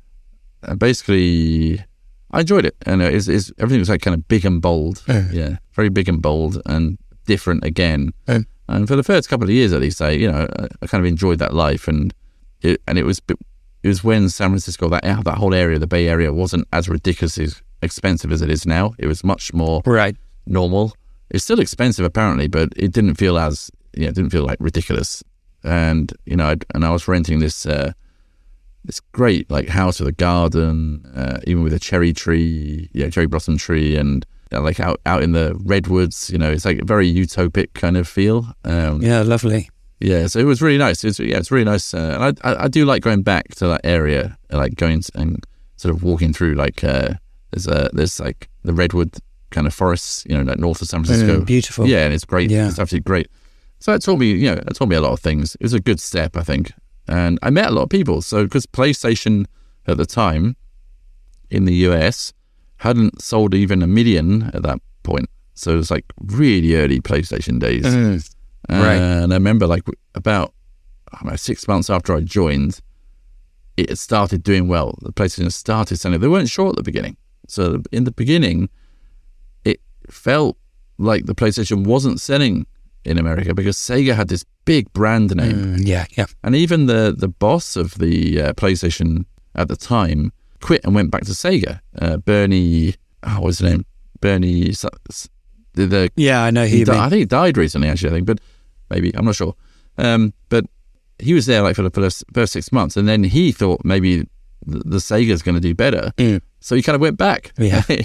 basically, I enjoyed it. And it's, it's, everything was like kind of big and bold. Uh. Yeah. Very big and bold and different again. Uh. And for the first couple of years, at least, I, you know, I, I kind of enjoyed that life. And it, and it was it was when San Francisco, that, that whole area, the Bay Area, wasn't as ridiculously expensive as it is now. It was much more right. normal. It's still expensive apparently, but it didn't feel as, you know, it didn't feel like ridiculous. And, you know, I'd, and I was renting this uh, this great like house with a garden, uh, even with a cherry tree, yeah, cherry blossom tree, and you know, like out, out in the redwoods, you know, it's like a very utopic kind of feel. Um, yeah, lovely. Yeah, so it was really nice. It's yeah, it's really nice. Uh, and I, I I do like going back to that area, like going and sort of walking through like uh, there's a there's like the redwood kind of forests, you know, like north of San Francisco. Mm, beautiful. Yeah, and it's great. Yeah. It's absolutely great. So that taught me, you know, that taught me a lot of things. It was a good step, I think. And I met a lot of people. So because PlayStation at the time in the U S hadn't sold even a million at that point. So it was like really early PlayStation days. Mm, right. And I remember like about I don't know, six months after I joined, it had started doing well. The PlayStation started selling. They weren't sure at the beginning. So in the beginning, it felt like the PlayStation wasn't selling in America because Sega had this big brand name. Mm, yeah, yeah. And even the, the boss of the uh, PlayStation at the time quit and went back to Sega. Uh, Bernie, oh, what was his name? Bernie, the, the yeah, I know he. He Di- I think he died recently, actually. I think, but maybe I'm not sure. Um, but he was there like for the first, first six months, and then he thought maybe the, the Sega's going to do better. Mm. So he kind of went back. Yeah. So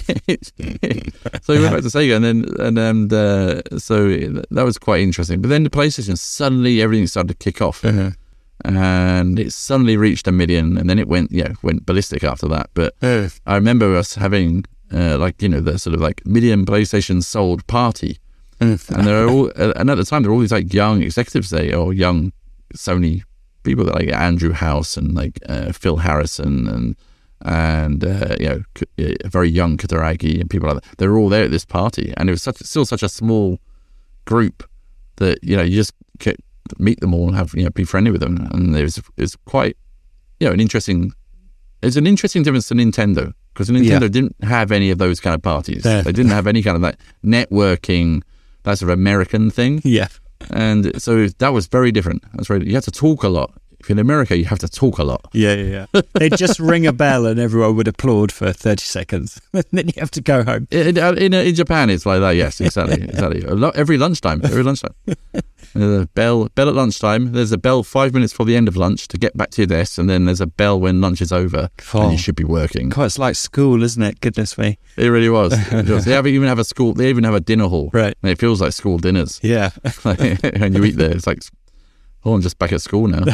he went back to Sega, and then and and uh, so that was quite interesting. But then the PlayStation, suddenly everything started to kick off, uh-huh. and it suddenly reached a million, and then it went yeah went ballistic after that. But uh. I remember us having uh, like you know the sort of like million PlayStation sold party, mm. and there are all and at the time there were all these like young executives there or young Sony people that like Andrew House and like uh, Phil Harrison and. and uh, you know, a very young Kutaragi and people like that. They were all there at this party, and it was such still such a small group that you know you just could meet them all and have you know be friendly with them, and it was it was quite you know an interesting. It's an interesting difference to Nintendo because Nintendo yeah. didn't have any of those kind of parties. Yeah. They didn't have any kind of like networking, that sort of American thing. Yeah, and so that was very different. That's very. You had to talk a lot. If in America, you have to talk a lot. Yeah, yeah, yeah. They'd just ring a bell and everyone would applaud for thirty seconds. And then you have to go home. In, in, in Japan, it's like that, yes, exactly. exactly. Every lunchtime, every lunchtime. There's a bell, bell at lunchtime. There's a bell five minutes before the end of lunch to get back to your desk. And then there's a bell when lunch is over oh. and you should be working. God, it's like school, isn't it? Goodness me. It really was. It was. They have, even have a school, they even have a dinner hall. Right. And it feels like school dinners. Yeah. And you eat there. It's like... Oh, I'm just back at school now.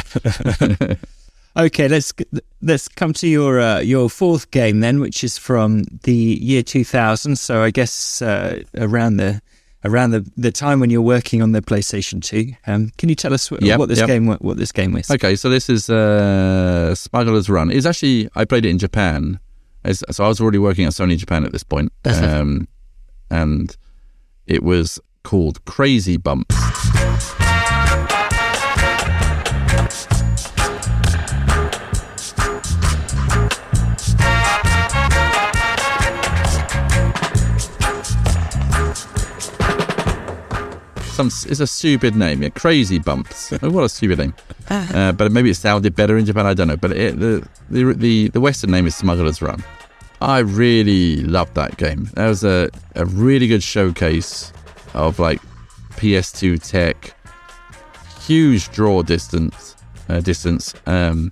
Okay, let's let's come to your uh, your fourth game then, which is from the year two thousand. So I guess uh, around the around the, the time when you're working on the PlayStation two. Um, can you tell us what, yep, what this yep. game what this game is? Okay, so this is uh, Smuggler's Run. It's actually I played it in Japan, it's, so I was already working at Sony Japan at this point, um, and it was called Crazy Bumps. Some, it's a stupid name, yeah. Crazy Bumps. Oh, what a stupid name. Uh, but maybe it sounded better in Japan, I don't know. But it, the, the the the Western name is Smuggler's Run. I really loved that game. That was a, a really good showcase of like P S two tech, huge draw distance, uh, distance, um,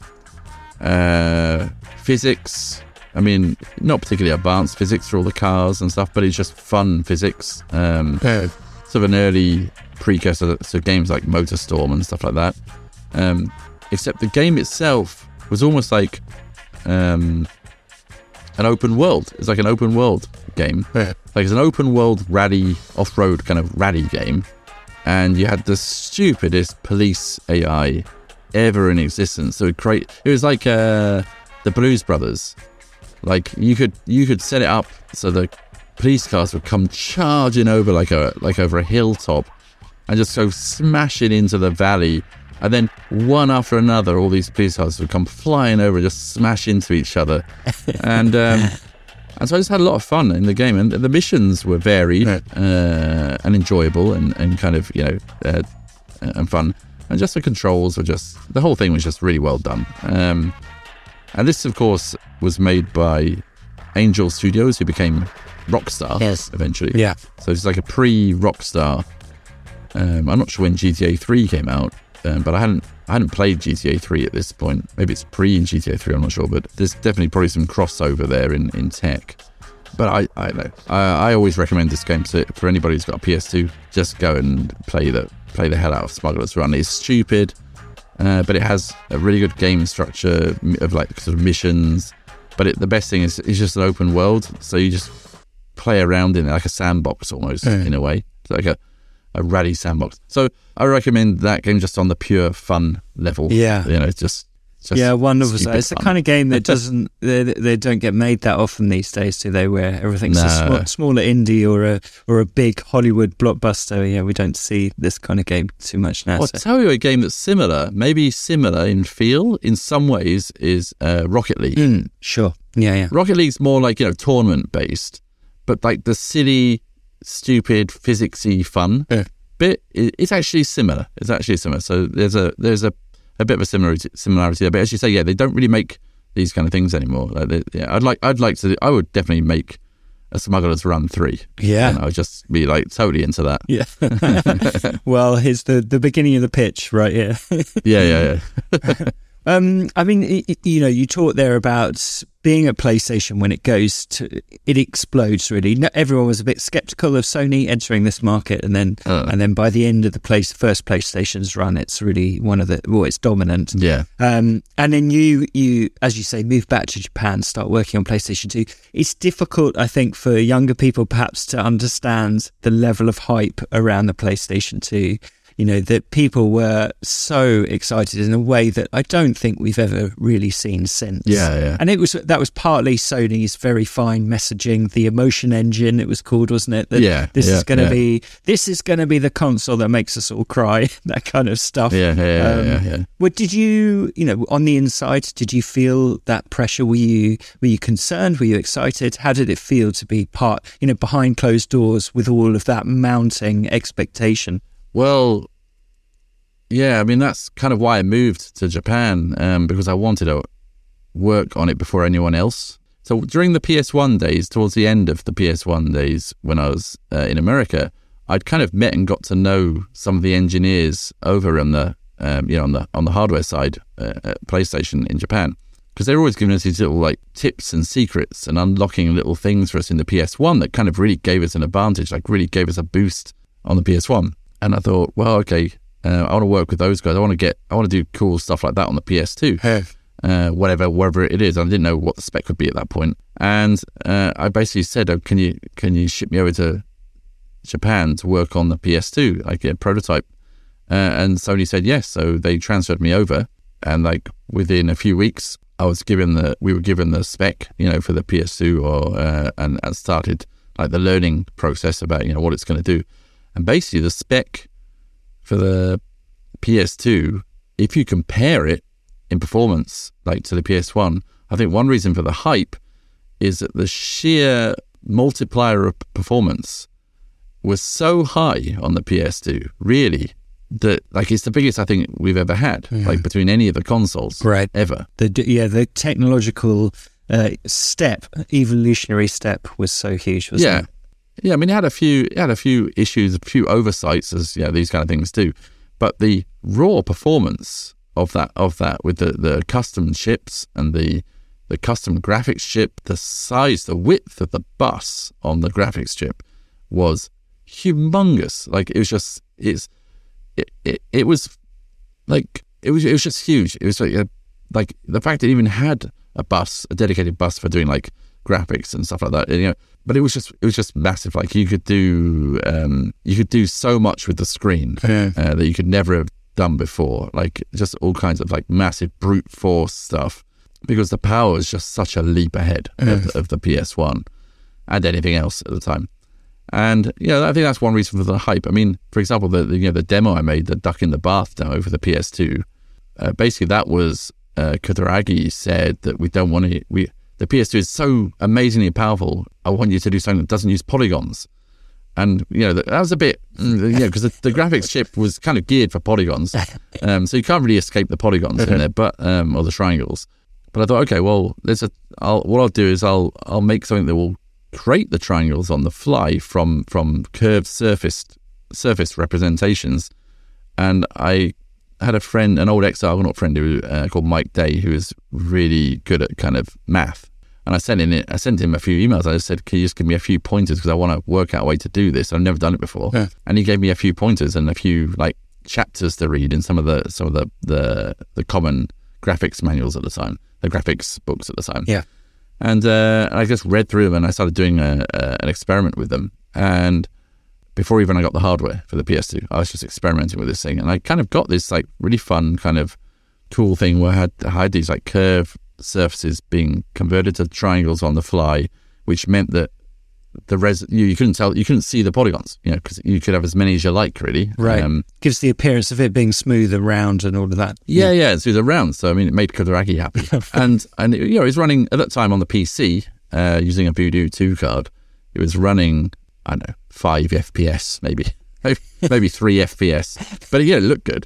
uh, physics. I mean, not particularly advanced physics for all the cars and stuff, but it's just fun physics. Um, yeah. Sort of an early precursor to games like MotorStorm and stuff like that. Um, except the game itself was almost like um, an open world. It's like an open world game. Yeah. Like it's an open world rally, off-road kind of rally game. And you had the stupidest police A I ever in existence. So it, create, it was like uh, the Blues Brothers. Like you could you could set it up so the police cars would come charging over like a like over a hilltop and just go smashing into the valley, and then one after another all these police cars would come flying over and just smash into each other. and um, and so I just had a lot of fun in the game, and the missions were varied uh, and enjoyable and, and kind of you know uh, and fun, and just the controls were just the whole thing was just really well done. Um, and this of course was made by Angel Studios, who became Rockstar yes. eventually. Yeah. So it's like a pre-Rockstar. Um, I'm not sure when G T A three came out, um, but I hadn't I hadn't played G T A three at this point. Maybe it's pre-G T A three, I'm not sure, but there's definitely probably some crossover there in, in tech. But I I know I, I always recommend this game to, for anybody who's got a P S two. Just go and play the play the hell out of Smuggler's Run. It's stupid, uh, but it has a really good game structure of like sort of missions. But it, the best thing is it's just an open world, so you just play around in it like a sandbox almost mm. in a way. It's like a a rally sandbox. So I recommend that game just on the pure fun level. Yeah. You know, it's just... Just yeah, wonderful. So it's fun. the kind of game that doesn't they, they don't get made that often these days, do they? Where everything's no. a small, smaller indie or a or a big Hollywood blockbuster. Yeah, we don't see this kind of game too much now. I'll so. tell you a game that's similar, maybe similar in feel in some ways, is uh, Rocket League. Mm, sure. Yeah, yeah. Rocket League's more like, you know, tournament based, but like the silly, stupid, physicsy fun yeah. bit, it's actually similar. It's actually similar. So there's a there's a a bit of a similarity, similarity there. But as you say, yeah, they don't really make these kind of things anymore. Like they, yeah, I'd like, I'd like to. I would definitely make a Smuggler's Run three. Yeah, and I would just be like totally into that. Yeah. Well, here's the the beginning of the pitch right here. yeah, yeah, yeah. um, I mean, it, you know, you talked there about being at PlayStation when it goes to, it explodes really. No, everyone was a bit skeptical of Sony entering this market, and then uh. and then by the end of the place, first PlayStation's run, it's really one of the, well, it's dominant. Yeah. Um, and then you, you, as you say, move back to Japan, start working on PlayStation two. It's difficult, I think, for younger people perhaps to understand the level of hype around the PlayStation two. You know, that people were so excited in a way that I don't think we've ever really seen since. Yeah, yeah. And it was that was partly Sony's very fine messaging, the emotion engine it was called, wasn't it? That yeah. This yeah, is going to yeah. be this is going to be the console that makes us all cry. That kind of stuff. Yeah, yeah, um, yeah, yeah. Well, did you, you know, on the inside, did you feel that pressure? Were you were you concerned? Were you excited? How did it feel to be part, you know, behind closed doors with all of that mounting expectation? Well, yeah, I mean, that's kind of why I moved to Japan, um, because I wanted to work on it before anyone else. So during the P S one days, towards the end of the P S one days when I was uh, in America, I'd kind of met and got to know some of the engineers over on the, um, you know, on the on the hardware side uh, at PlayStation in Japan, because they're always giving us these little like tips and secrets and unlocking little things for us in the P S one that kind of really gave us an advantage, like really gave us a boost on the P S one. And I thought, well, okay, uh, I want to work with those guys. I want to get, I want to do cool stuff like that on the P S two, uh, whatever, wherever it is. I didn't know what the spec would be at that point, and uh, I basically said, oh, "Can you can you ship me over to Japan to work on the P S two, like a prototype?" Uh, and Sony said yes. So they transferred me over, and like within a few weeks, I was given the, we were given the spec, you know, for the P S two, or uh, and, and started like the learning process about, you know, what it's going to do. And basically the spec for the P S two, if you compare it in performance like to the P S one, I think one reason for the hype is that the sheer multiplier of performance was so high on the P S two, really, that like it's the biggest I think we've ever had, yeah. like between any of the consoles, right, ever. The yeah, the technological uh, step, evolutionary step, was so huge, wasn't yeah. it? Yeah, I mean, it had a few, it had a few issues, a few oversights, as you know, these kind of things do. But the raw performance of that, of that, with the, the custom chips and the the custom graphics chip, the size, the width of the bus on the graphics chip was humongous. Like it was just, it's, it, it, it was like it was, it was just huge. It was like, a, like the fact it even had a bus, a dedicated bus for doing like graphics and stuff like that, you know. But it was just it was just massive. Like you could do um, you could do so much with the screen yeah. uh, that you could never have done before. Like just all kinds of like massive brute force stuff, because the power is just such a leap ahead yeah. of, of the P S one and anything else at the time. And yeah, I think that's one reason for the hype. I mean, for example, the, the you know the demo I made, the duck in the bath demo for the P S two, uh, basically that was uh, Kutaragi said that we don't want to we. The P S two is so amazingly powerful, I want you to do something that doesn't use polygons. And, you know, that was a bit, you know, because the, the graphics chip was kind of geared for polygons. Um, so you can't really escape the polygons in there, but, um, or the triangles. But I thought, okay, well, there's a, I'll, what I'll do is I'll, I'll make something that will create the triangles on the fly from, from curved surface, surface representations. And I had a friend, an old ex-Argonaut friend who, uh, called Mike Day, who was really good at kind of math. And I sent in it. I sent him a few emails. I just said, "Can you just give me a few pointers because I want to work out a way to do this. I've never done it before." Yeah. And he gave me a few pointers and a few like chapters to read in some of the some of the the, the common graphics manuals at the time, the graphics books at the time. Yeah. And uh, I just read through them and I started doing a, a, an experiment with them. And before even I got the hardware for the P S two. I was just experimenting with this thing, and I kind of got this like really fun kind of cool thing where I had, I had these like curved surfaces being converted to triangles on the fly, which meant that the res you, you couldn't tell, you couldn't see the polygons, you know, because you could have as many as you like, really. Right. Um, Gives the appearance of it being smooth and round and all of that. yeah, yeah. So it was around. So I mean, it made Kodoragi happy, and and you know, it was running at that time on the P C uh, using a Voodoo two card. It was running, I don't know, five F P S, maybe, maybe, maybe three F P S. But yeah, it looked good.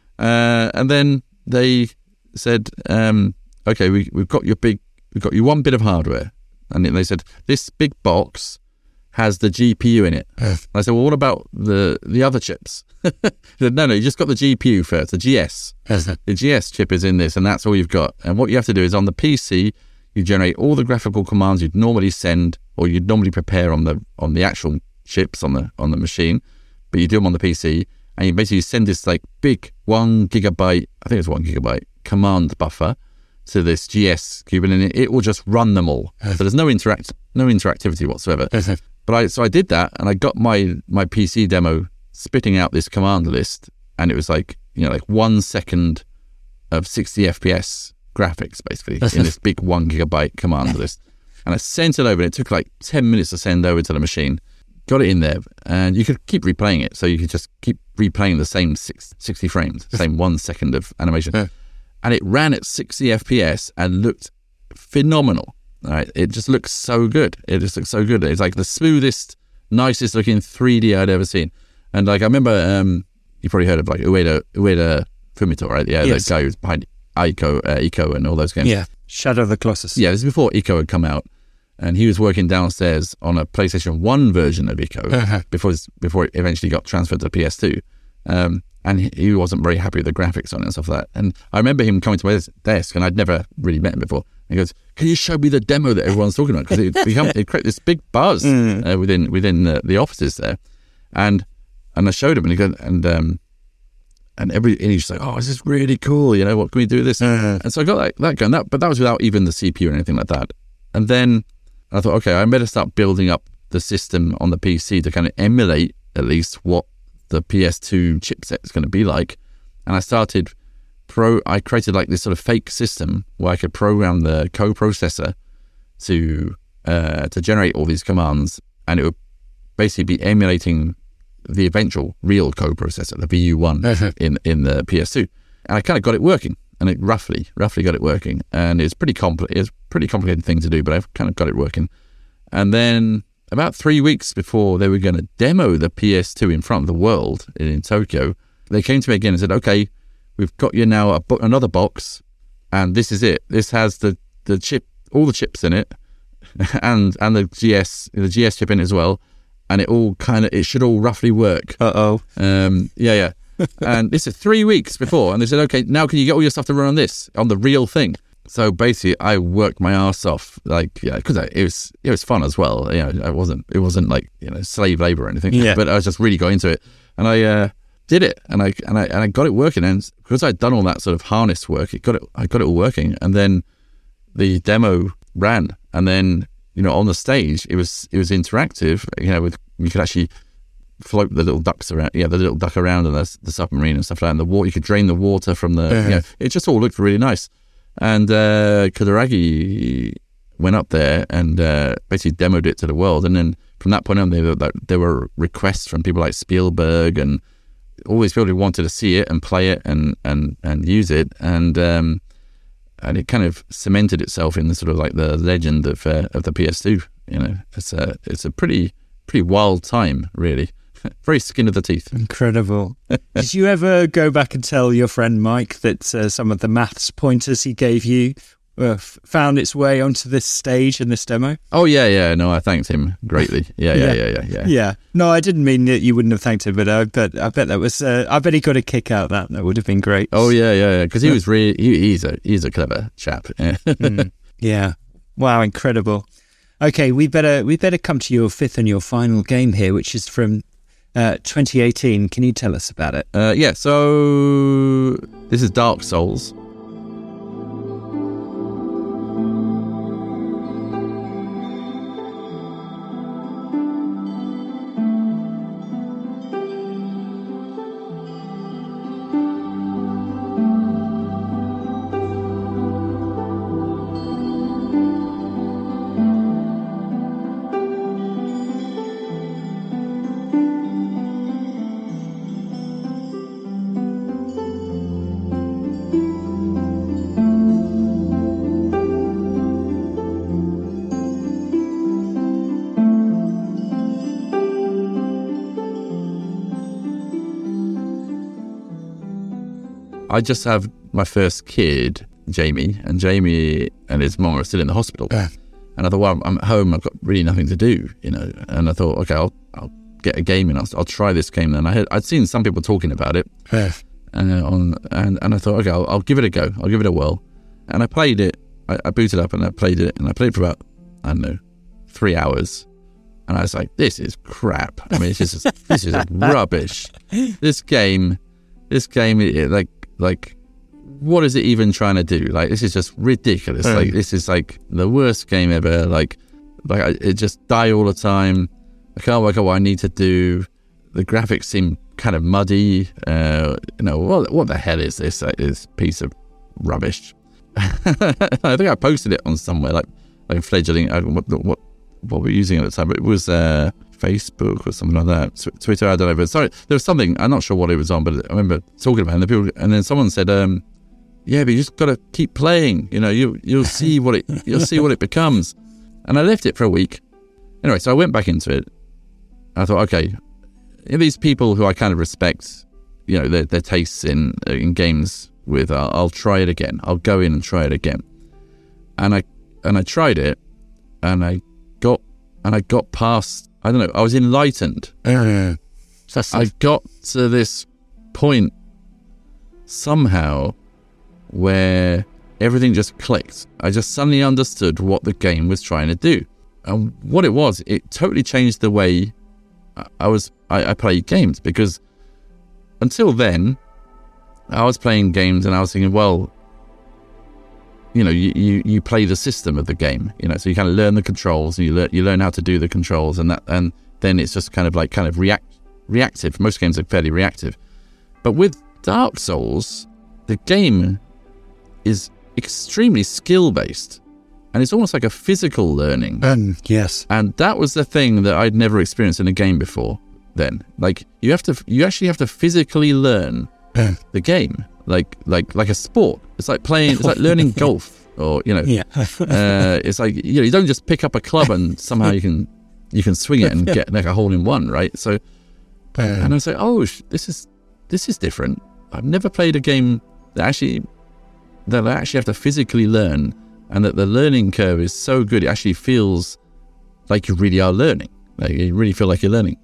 Uh, and then they said, um, "Okay, we, we've got your big, we've got you one bit of hardware." And they said, "This big box has the G P U in it." And I said, "Well, what about the the other chips?" He said, "No, no, you just got the G P U first, the G S. The G S chip is in this, and that's all you've got. And what you have to do is on the P C, you generate all the graphical commands you'd normally send or you'd normally prepare on the on the actual chips on the on the machine, but you do them on the P C, and you basically send this like big one gigabyte, I think it's one gigabyte command buffer to this G S cube, and it, it will just run them all. So there's no interact, no interactivity whatsoever." But I so I did that, and I got my my P C demo spitting out this command list, and it was like, you know, like one second of sixty F P S graphics basically in this big one gigabyte command list. And I sent it over, and it took like ten minutes to send over to the machine. Got it in there, and you could keep replaying it, so you could just keep replaying the same six, sixty frames, same one second of animation. And it ran at sixty F P S and looked phenomenal. Right? It just looks so good. It just looks so good. It's like the smoothest, nicest looking three D I'd ever seen. And like I remember, um, you probably heard of like Ueda, Ueda Fumito, right? Yeah, yes. The guy who's behind Ico, uh, Ico and all those games. Yeah, Shadow of the Colossus. Yeah, this is before Ico had come out. And he was working downstairs on a PlayStation one version of Ico uh-huh. before, before it eventually got transferred to P S two. Um, and he, he wasn't very happy with the graphics on it and stuff like that. And I remember him coming to my desk, and I'd never really met him before. And he goes, "Can you show me the demo that everyone's talking about?" Because it become it created this big buzz mm. uh, within within the, the offices there. And and I showed him, and he goes, and um, and every and he's like, "Oh, this is really cool. You know, what can we do with this?" Uh-huh. And so I got that, that going. That, but that was without even the C P U or anything like that. And then I thought, okay, I better start building up the system on the P C to kind of emulate at least what the P S two chipset is going to be like. And I started pro I created like this sort of fake system where I could program the co-processor to uh, to generate all these commands, and it would basically be emulating the eventual real co-processor, the V U one in in the P S two. And I kind of got it working, and it roughly roughly got it working. And it's pretty compli- it's a pretty complicated thing to do, but I've kind of got it working. And then about three weeks before they were going to demo the P S two in front of the world in, in Tokyo, they came to me again and said, "Okay, we've got you now a bo- another box, and this is it. This has the, the chip, all the chips in it, and and the G S the G S chip in it as well, and it all kind of it should all roughly work." Uh oh. Um. Yeah. Yeah. And this is three weeks before, and they said, "Okay, now can you get all your stuff to run on this, on the real thing?" So basically, I worked my ass off, like, yeah, because it was it was fun as well. You know, I wasn't it wasn't like, you know, slave labor or anything. Yeah. But I was just really got into it, and I uh, did it, and I and I and I got it working. And because I'd done all that sort of harness work, it got it. I got it all working, and then the demo ran, and then, you know, on the stage, it was it was interactive. You know, with you could actually float the little ducks around, yeah, the little duck around in the, the submarine and stuff like that. And the water, you could drain the water from the, uh-huh. you know, it just all looked really nice. And uh, Kodoragi went up there and uh, basically demoed it to the world. And then from that point on, there, there were requests from people like Spielberg and all these people who wanted to see it and play it and and, and use it. And um, and it kind of cemented itself in the sort of like the legend of uh, of the P S two. You know, it's a it's a pretty pretty wild time, really. Very skin of the teeth. Incredible. Did you ever go back and tell your friend Mike that uh, some of the maths pointers he gave you uh, f- found its way onto this stage in this demo? Oh, yeah, yeah. No, I thanked him greatly. Yeah, yeah, yeah, yeah, yeah. Yeah. yeah. No, I didn't mean that you wouldn't have thanked him, but I bet, I bet that was, uh, I bet he got a kick out of that. That would have been great. Oh, yeah, yeah, yeah. Because he was really, he, he's a he's a clever chap. mm. Yeah. Wow, incredible. Okay, we better we better come to your fifth and your final game here, which is from Uh, twenty eighteen. Can you tell us about it? Uh, yeah, so this is Dark Souls. I just have my first kid, Jamie, and Jamie and his mom are still in the hospital. Uh. And I thought, well, I'm at home, I've got really nothing to do, you know. And I thought, okay, I'll, I'll get a game in, I'll, I'll try this game. And I had, I'd seen some people talking about it. Uh. Uh, on, and, and I thought, okay, I'll, I'll give it a go. I'll give it a whirl. And I played it. I, I booted up and I played it. And I played it for about, I don't know, three hours. And I was like, this is crap. I mean, this is this is rubbish. This game, this game, it, like, like, what is it even trying to do? Like, this is just ridiculous. Mm. Like, this is like the worst game ever. Like, like I, it just die all the time. I can't work out what I need to do. The graphics seem kind of muddy. Uh, you know, what, what the hell is this? Like, this piece of rubbish. I think I posted it on somewhere, like, like fledgling. I, what, what, what we're using at the time, but it was uh, Facebook or something like that. Twitter, I don't know. But sorry, there was something. I'm not sure what it was on, but I remember talking about it. And, the people, and then someone said, um, "Yeah, but you just got to keep playing. You know, you you'll see what it you'll see what it becomes." And I left it for a week. Anyway, so I went back into it. I thought, okay. These people who I kind of respect, you know, their, their tastes in in games with, I'll, I'll try it again. I'll go in and try it again. And I and I tried it, and I got and I got past. I don't know. I was enlightened. Uh, I got to this point somehow where everything just clicked. I just suddenly understood what the game was trying to do, and what it was. It totally changed the way I was. I, I played games, because until then, I was playing games and I was thinking, well, you know, you, you, you play the system of the game, you know, so you kind of learn the controls and you learn you learn how to do the controls, and that, and then it's just kind of like kind of react reactive. Most games are fairly reactive, but with Dark Souls, the game is extremely skill based. And it's almost like a physical learning. Um, yes. And that was the thing that I'd never experienced in a game before then. Like, you have to, you actually have to physically learn um. the game. Like, like, like a sport. It's like playing, it's like learning golf, or, you know, yeah. uh, it's like, you know, you don't just pick up a club and somehow you can, you can swing it and get like a hole in one, right? So, um. and I was like, oh, this is, this is different. I've never played a game that actually, that I actually have to physically learn. And that the learning curve is so good, it actually feels like you really are learning. Like, you really feel like you're learning.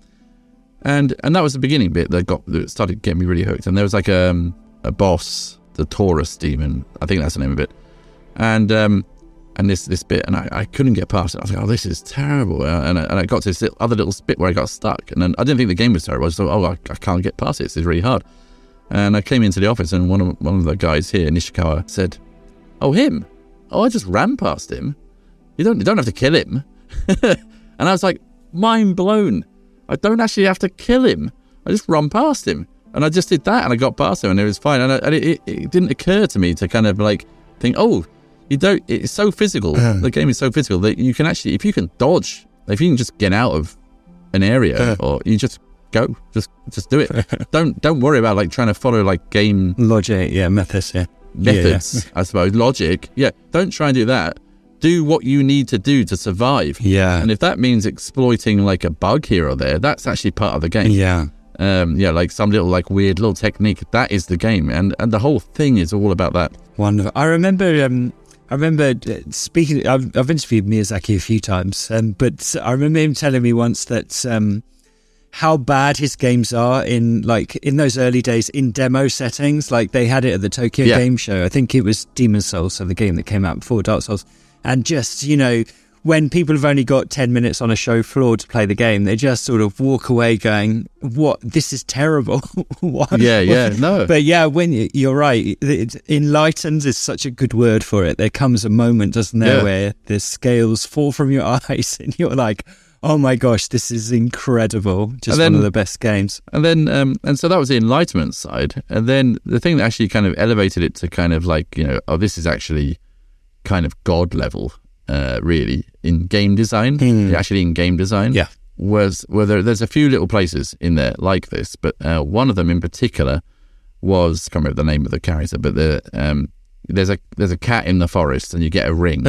And and that was the beginning bit that got that started getting me really hooked. And there was like a, um, a boss, the Taurus demon, I think that's the name of it. And um, and this this bit, and I, I couldn't get past it. I was like, oh, this is terrible. And I, and I got to this other little bit where I got stuck. And then I didn't think the game was terrible. I just thought, oh, I, I can't get past it. This is really hard. And I came into the office, and one of one of the guys here, Nishikawa, said, oh, him? Oh, I just ran past him. You don't you don't have to kill him. And I was like, mind blown. I don't actually have to kill him. I just run past him. And I just did that, and I got past him, and it was fine. And, I, and it, it, it didn't occur to me to kind of like think, oh, you don't. It's so physical. Uh, the game is so physical that you can actually, if you can dodge, if you can just get out of an area, uh, or you just go, just just do it. don't don't worry about like trying to follow like game logic, yeah, methods, yeah. methods, yeah, yeah. I suppose, logic. Yeah, don't try and do that. Do what you need to do to survive. Yeah. And if that means exploiting like a bug here or there, that's actually part of the game. Yeah. Um, yeah, like some little like weird little technique. That is the game, and and the whole thing is all about that. Wonderful. I remember. Um, I remember speaking. I've, I've interviewed Miyazaki a few times, um, but I remember him telling me once that. Um, how bad his games are in like in those early days in demo settings. Like they had it at the Tokyo yeah. Game Show. I think it was Demon's Souls, so the game that came out before Dark Souls. And just, you know, when people have only got ten minutes on a show floor to play the game, they just sort of walk away going, what, this is terrible. What? Yeah, yeah, no. But yeah, when you, you're right, it, enlightened is such a good word for it. There comes a moment, doesn't there, yeah. where the scales fall from your eyes and you're like, oh my gosh, this is incredible. Just then, one of the best games. And then, um, and so that was the enlightenment side. And then the thing that actually kind of elevated it to kind of like, you know, oh, this is actually kind of God level, uh, really, in game design, mm. actually in game design. Yeah. Was, where there, there's a few little places in there like this, but uh, one of them in particular was, I can't remember the name of the character, but the, um, there's a there's a cat in the forest and you get a ring.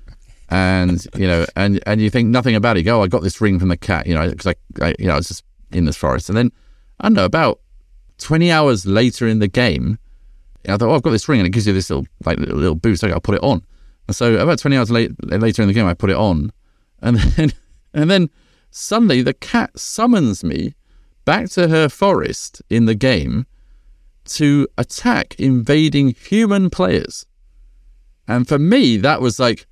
And, you know, and, and you think nothing about it. You go, oh, I got this ring from the cat, you know, because I, I, you know, I was just in this forest. And then, I don't know, about twenty hours later in the game, I thought, oh, I've got this ring, and it gives you this little like little, little boost. Okay, I'll put it on. And so about twenty hours late, later in the game, I put it on, and then and then suddenly the cat summons me back to her forest in the game to attack invading human players. And for me, that was like,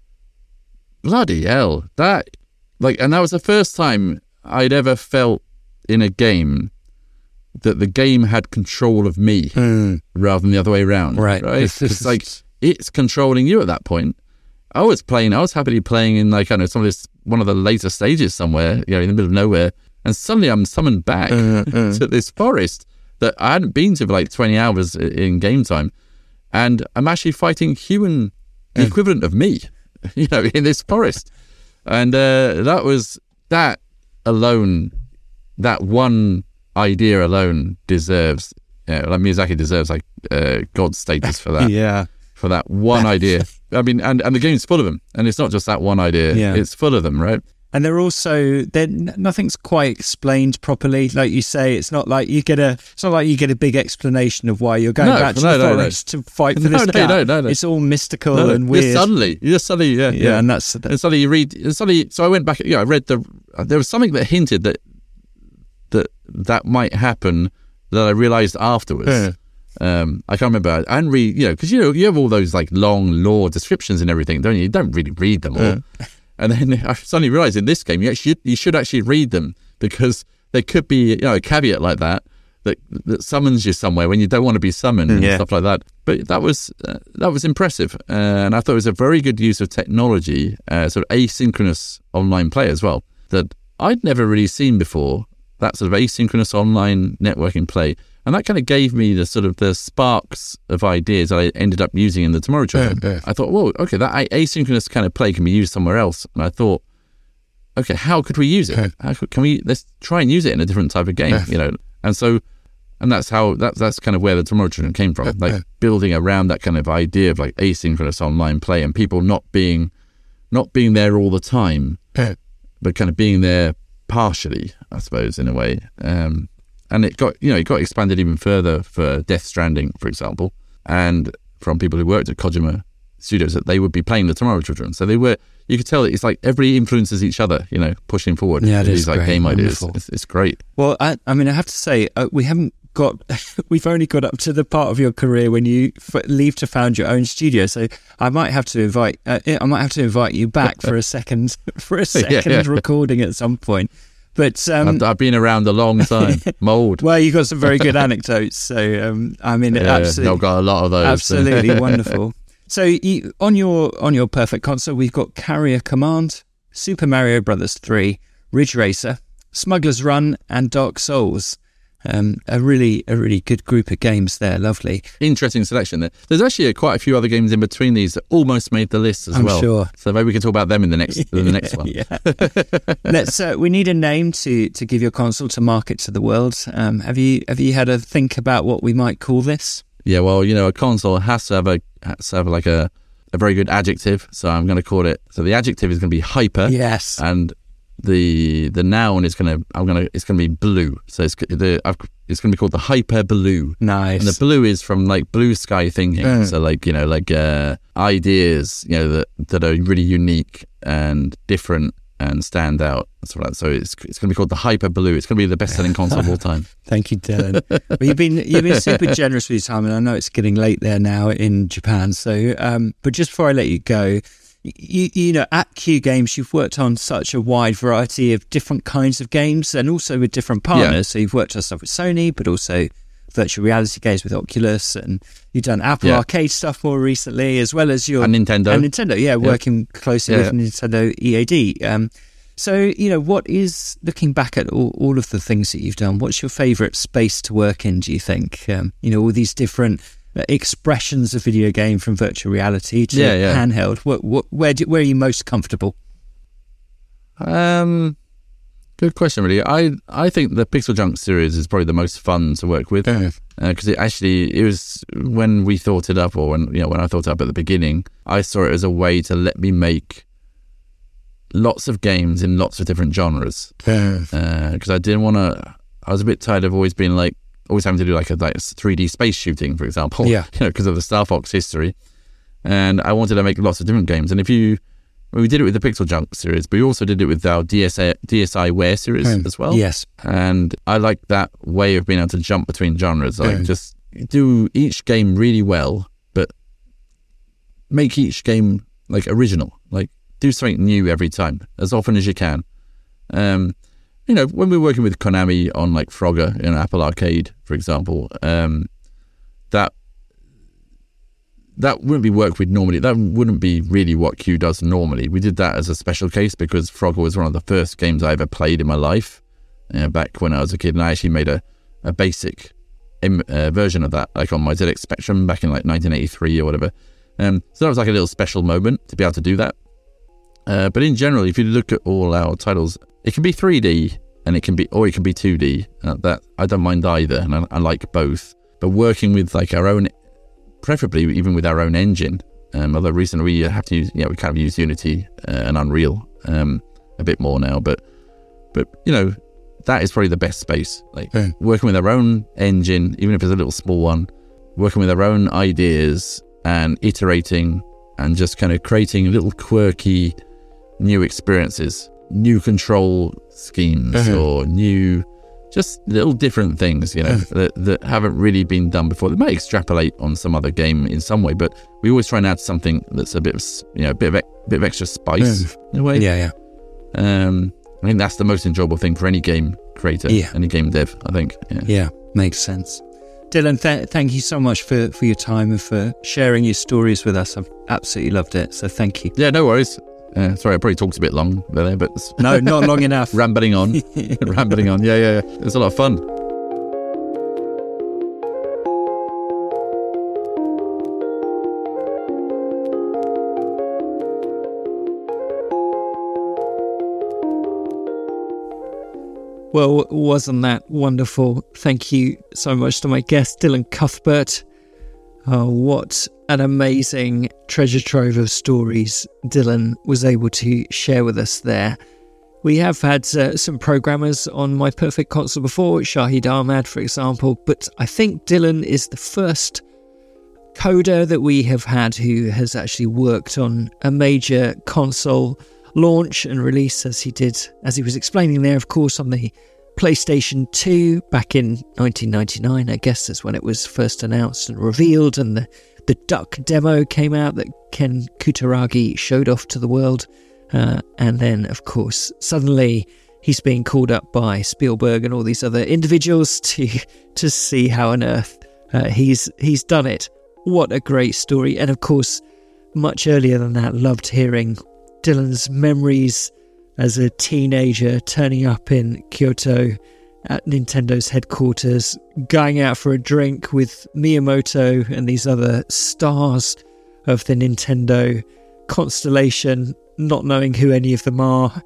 bloody hell, that like, and that was the first time I'd ever felt in a game that the game had control of me mm. rather than the other way around. Right. Right. It's like, it's controlling you at that point. I was playing, I was happily playing in like, I don't know, some of this, one of the later stages somewhere, you know, in the middle of nowhere. And suddenly I'm summoned back uh, uh. to this forest that I hadn't been to for like twenty hours in game time. And I'm actually fighting human, the uh. equivalent of me, you know, in this forest. And uh, that was, that alone, that one idea alone deserves, you know, like Miyazaki deserves like uh, God status for that. Yeah. For that one idea. I mean, and, and the game's full of them. And it's not just that one idea. Yeah. It's full of them, right? And they're also, they're, nothing's quite explained properly. Like you say, it's not like you get a, it's not like you get a big explanation of why you're going no, back to no, the no, forest no. to fight for no, this no, cat. No, no, no. It's all mystical no, and weird. Just suddenly, you just suddenly, yeah, yeah, yeah. and that's, that's and suddenly you read, and suddenly. So I went back. Yeah, I read the. There was something that hinted that that that might happen that I realised afterwards. Yeah. Um, I can't remember. I didn't read, you know, because you know you have all those like long lore descriptions and everything, don't you? You don't really read them all. Yeah. And then I suddenly realised in this game you actually you should actually read them, because there could be, you know, a caveat like that that that summons you somewhere when you don't want to be summoned and yeah. stuff like that. But that was uh, that was impressive, uh, and I thought it was a very good use of technology, uh, sort of asynchronous online play as well, that I'd never really seen before. That sort of asynchronous online networking play. And that kind of gave me the sort of the sparks of ideas that I ended up using in the Tomorrow Children. Yeah, yeah. I thought, whoa, okay, that asynchronous kind of play can be used somewhere else. And I thought, okay, how could we use it? Yeah. How could, can we, let's try and use it in a different type of game, yeah. you know? And so, and that's how, that, that's kind of where the Tomorrow Children came from, like yeah. building around that kind of idea of like asynchronous online play and people not being, not being there all the time, yeah. but kind of being there partially, I suppose, in a way. Um, And it got, you know, it got expanded even further for Death Stranding, for example, and from people who worked at Kojima Studios that they would be playing the Tomorrow Children. So they were, you could tell that it's like everybody influences each other, you know, pushing forward. Yeah, it these is like great. game ideas. Wonderful. It's, it's great. Well, I, I mean, I have to say, uh, we haven't got, we've only got up to the part of your career when you f- leave to found your own studio. So I might have to invite, uh, I might have to invite you back for a second, for a second yeah, yeah. recording at some point. But um, I've, I've been around a long time. Mold. Well, you've got some very good anecdotes. So, um, I mean, yeah, absolutely, I've got a lot of those. Absolutely wonderful. So, you, on your on your perfect console, we've got Carrier Command, Super Mario Brothers three, Ridge Racer, Smuggler's Run, and Dark Souls. Um, a really a really good group of games there. Lovely, interesting selection there. There's actually a, quite a few other games in between these that almost made the list as I'm well. Sure. So maybe we can talk about them in the next in the next one. Yeah. Let's. Uh, we need a name to, to give your console to market to the world. Um, have you have you had a think about what we might call this? Yeah, well, you know, a console has to have a has to have like a, a very good adjective. So I'm going to call it. So the adjective is going to be hyper. Yes. And the the noun is going to I'm going to it's going to be blue. So it's the I've, it's going to be called the Hyper Blue. Nice. And the blue is from like blue sky thinking. Mm. So like, you know, like uh, ideas, you know, that that are really unique and different and stand out. So it's it's going to be called the Hyper Blue. It's going to be the best selling console of all time. Thank you, Dylan. Well, you've been you've been super generous with your time, and I know it's getting late there now in Japan. So, um, but just before I let you go. You, you know, at Q Games, you've worked on such a wide variety of different kinds of games and also with different partners. Yeah. So you've worked on stuff with Sony, but also virtual reality games with Oculus, and you've done Apple yeah. Arcade stuff more recently, as well as your... And Nintendo. And Nintendo, yeah, yeah. working closely yeah. with Nintendo E A D. Um, so, you know, what is, looking back at all, all of the things that you've done, what's your favourite space to work in, do you think? Um, you know, all these different... expressions of video game, from virtual reality to yeah, yeah. handheld. What, what, where do, where are you most comfortable? Um, good question, really. I I think the Pixel Junk series is probably the most fun to work with because yeah. uh, it actually it was when we thought it up, or when you know when I thought it up at the beginning. I saw it as a way to let me make lots of games in lots of different genres because yeah. uh, I didn't want to. I was a bit tired of always being like always having to do like a like three D space shooting, for example, yeah. you know, because of the Star Fox history. And I wanted to make lots of different games. And if you, well, we did it with the Pixel Junk series, but we also did it with our D S I, D S I Ware series mm. as well. Yes. And I like that way of being able to jump between genres. Like mm. just do each game really well, but make each game like original. Like do something new every time, as often as you can. Um, you know, when we were working with Konami on like Frogger in Apple Arcade, for example, um, that that wouldn't be work we'd normally, that wouldn't be really what Q does normally. We did that as a special case because Frogger was one of the first games I ever played in my life, you know, back when I was a kid, and I actually made a, a basic im, uh, version of that, like on my Z X Spectrum back in like nineteen eighty-three or whatever. Um, so that was like a little special moment to be able to do that. Uh, but in general, if you look at all our titles, it can be three D and it can be, or it can be two D. Uh, that I don't mind either, and I, I like both. But working with like our own, preferably even with our own engine. Um, although recently we have to use, yeah, we kind of use Unity uh, and Unreal um, a bit more now. But but you know, that is probably the best space. Like yeah. working with our own engine, even if it's a little small one, working with our own ideas and iterating and just kind of creating little quirky new experiences, new control schemes uh-huh. or new, just little different things, you know, uh-huh. that, that haven't really been done before. They might extrapolate on some other game in some way, but we always try and add something that's a bit of, you know, a bit of, a bit of extra spice uh-huh. in a way. Yeah, yeah. Um, I think that's the most enjoyable thing for any game creator, yeah. any game dev, I think. Yeah, yeah, makes sense. Dylan, th- thank you so much for, for your time and for sharing your stories with us. I've absolutely loved it, so thank you. Yeah, no worries. Uh, sorry, I probably talked a bit long there, but... No, not long enough. Rambling on. Rambling on. Yeah, yeah, yeah. It was a lot of fun. Well, wasn't that wonderful? Thank you so much to my guest, Dylan Cuthbert. Oh, what an amazing treasure trove of stories Dylan was able to share with us there. We have had uh, some programmers on My Perfect Console before, Shahid Ahmad, for example, but I think Dylan is the first coder that we have had who has actually worked on a major console launch and release, as he did, as he was explaining there, of course, on the PlayStation two back in nineteen ninety-nine. I guess that's when it was first announced and revealed, and the, the Duck demo came out that Ken Kutaragi showed off to the world. Uh, and then, of course, suddenly he's being called up by Spielberg and all these other individuals to to see how on earth uh, he's he's done it. What a great story. And of course, much earlier than that, loved hearing Dylan's memories as a teenager turning up in Kyoto at Nintendo's headquarters, going out for a drink with Miyamoto and these other stars of the Nintendo constellation, not knowing who any of them are,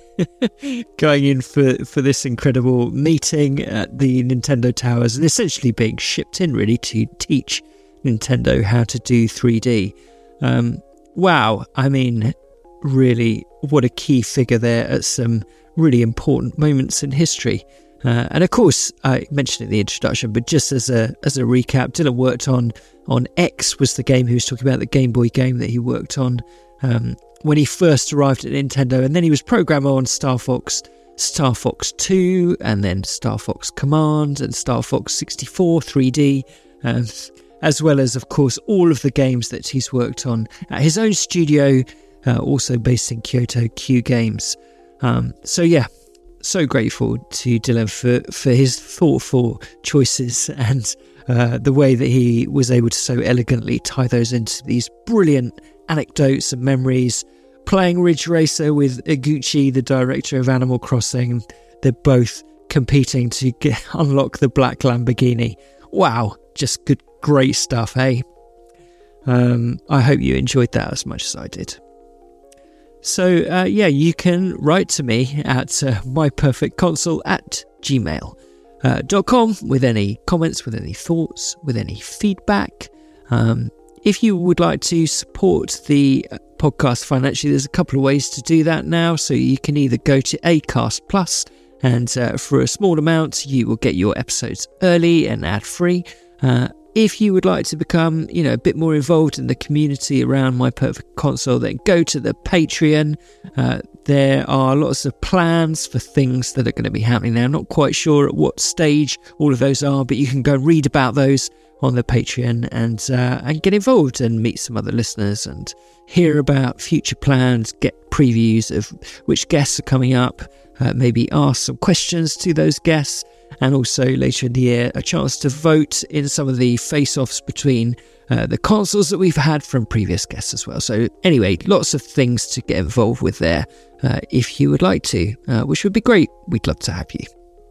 going in for, for this incredible meeting at the Nintendo Towers and essentially being shipped in really to teach Nintendo how to do three D. Um, wow, I mean, really, what a key figure there at some really important moments in history. Uh, and of course, I mentioned it in the introduction, but just as a as a recap, Dylan worked on, on X, was the game he was talking about, the Game Boy game that he worked on um, when he first arrived at Nintendo. And then he was programmer on Star Fox, Star Fox two, and then Star Fox Command and Star Fox sixty-four three D, um, as well as, of course, all of the games that he's worked on at his own studio, Uh, also based in Kyoto, Q Games. Um, so yeah, so grateful to Dylan for, for his thoughtful choices and uh, the way that he was able to so elegantly tie those into these brilliant anecdotes and memories. Playing Ridge Racer with Iguchi, the director of Animal Crossing. They're both competing to get, unlock the black Lamborghini. Wow, just good, great stuff, hey? Um, I hope you enjoyed that as much as I did. So, uh, yeah, you can write to me at uh, myperfectconsole at gmail dot com with any comments, with any thoughts, with any feedback. Um, if you would like to support the podcast financially, there's a couple of ways to do that now. So you can either go to Acast Plus And uh, for a small amount, you will get your episodes early and ad-free. Uh, if you would like to become, you know, a bit more involved in the community around My Perfect Console, then go to the Patreon. Uh, there are lots of plans for things that are going to be happening now. I'm not quite sure at what stage all of those are, but you can go and read about those on the Patreon and uh, and get involved and meet some other listeners and hear about future plans, get previews of which guests are coming up, uh, maybe ask some questions to those guests, and also later in the year a chance to vote in some of the face-offs between uh, the consoles that we've had from previous guests as well. So anyway, lots of things to get involved with there uh, if you would like to, uh, which would be great. We'd love to have you.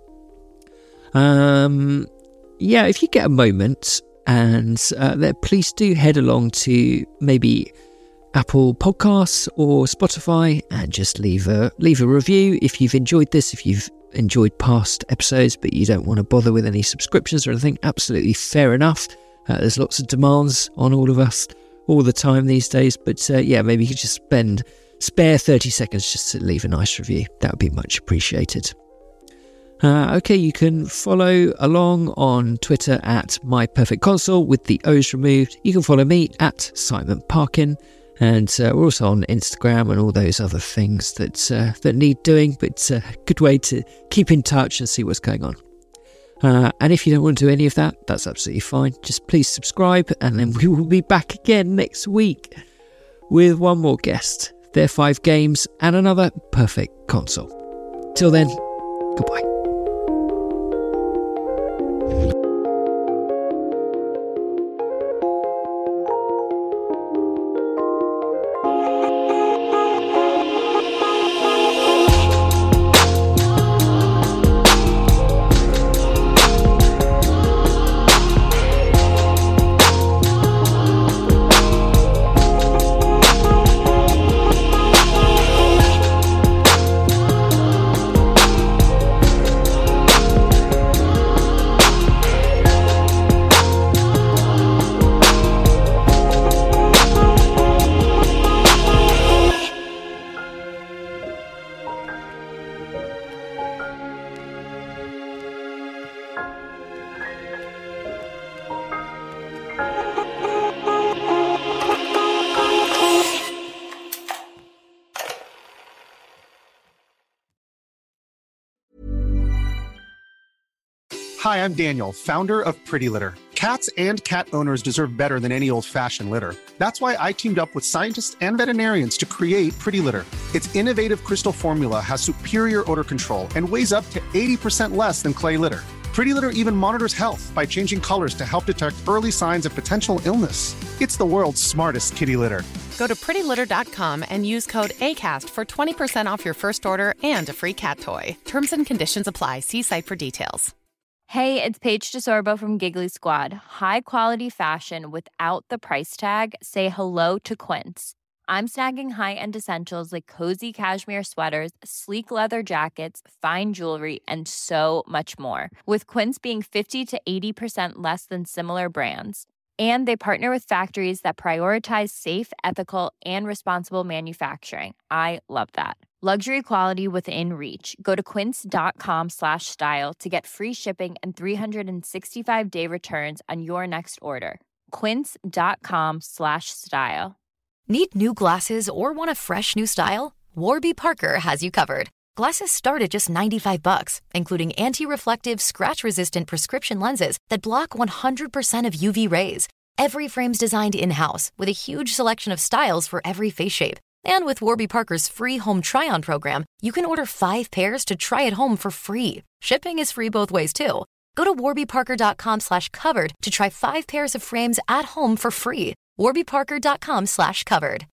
Um... Yeah, if you get a moment, and uh, then please do head along to maybe Apple Podcasts or Spotify and just leave a leave a review if you've enjoyed this, if you've enjoyed past episodes but you don't want to bother with any subscriptions or anything. Absolutely fair enough. Uh, there's lots of demands on all of us all the time these days, but uh, yeah, maybe you could just spend spare thirty seconds just to leave a nice review. That would be much appreciated. Uh, okay, you can follow along on Twitter at MyPerfectConsole with the O's removed. You can follow me at Simon Parkin, and uh, we're also on Instagram and all those other things that uh, that need doing, but it's a good way to keep in touch and see what's going on. Uh, and if you don't want to do any of that, that's absolutely fine. Just please subscribe, and then we will be back again next week with one more guest, their five games, and another perfect console. Till then, goodbye. Hi, I'm Daniel, founder of Pretty Litter. Cats and cat owners deserve better than any old-fashioned litter. That's why I teamed up with scientists and veterinarians to create Pretty Litter. Its innovative crystal formula has superior odor control and weighs up to eighty percent less than clay litter. Pretty Litter even monitors health by changing colors to help detect early signs of potential illness. It's the world's smartest kitty litter. Go to pretty litter dot com and use code ACAST for twenty percent off your first order and a free cat toy. Terms and conditions apply. See site for details. Hey, it's Paige DeSorbo from Giggly Squad. High quality fashion without the price tag. Say hello to Quince. I'm snagging high-end essentials like cozy cashmere sweaters, sleek leather jackets, fine jewelry, and so much more. With Quince being fifty to eighty percent less than similar brands. And they partner with factories that prioritize safe, ethical, and responsible manufacturing. I love that. Luxury quality within reach. Go to quince.com slash style to get free shipping and three sixty-five day returns on your next order. Quince.com slash style. Need new glasses or want a fresh new style? Warby Parker has you covered. Glasses start at just ninety-five bucks, including anti-reflective, scratch-resistant prescription lenses that block one hundred percent of U V rays. Every frame's designed in-house with a huge selection of styles for every face shape. And with Warby Parker's free home try-on program, you can order five pairs to try at home for free. Shipping is free both ways, too. Go to warbyparker.com slash covered to try five pairs of frames at home for free. warbyparker.com slash covered.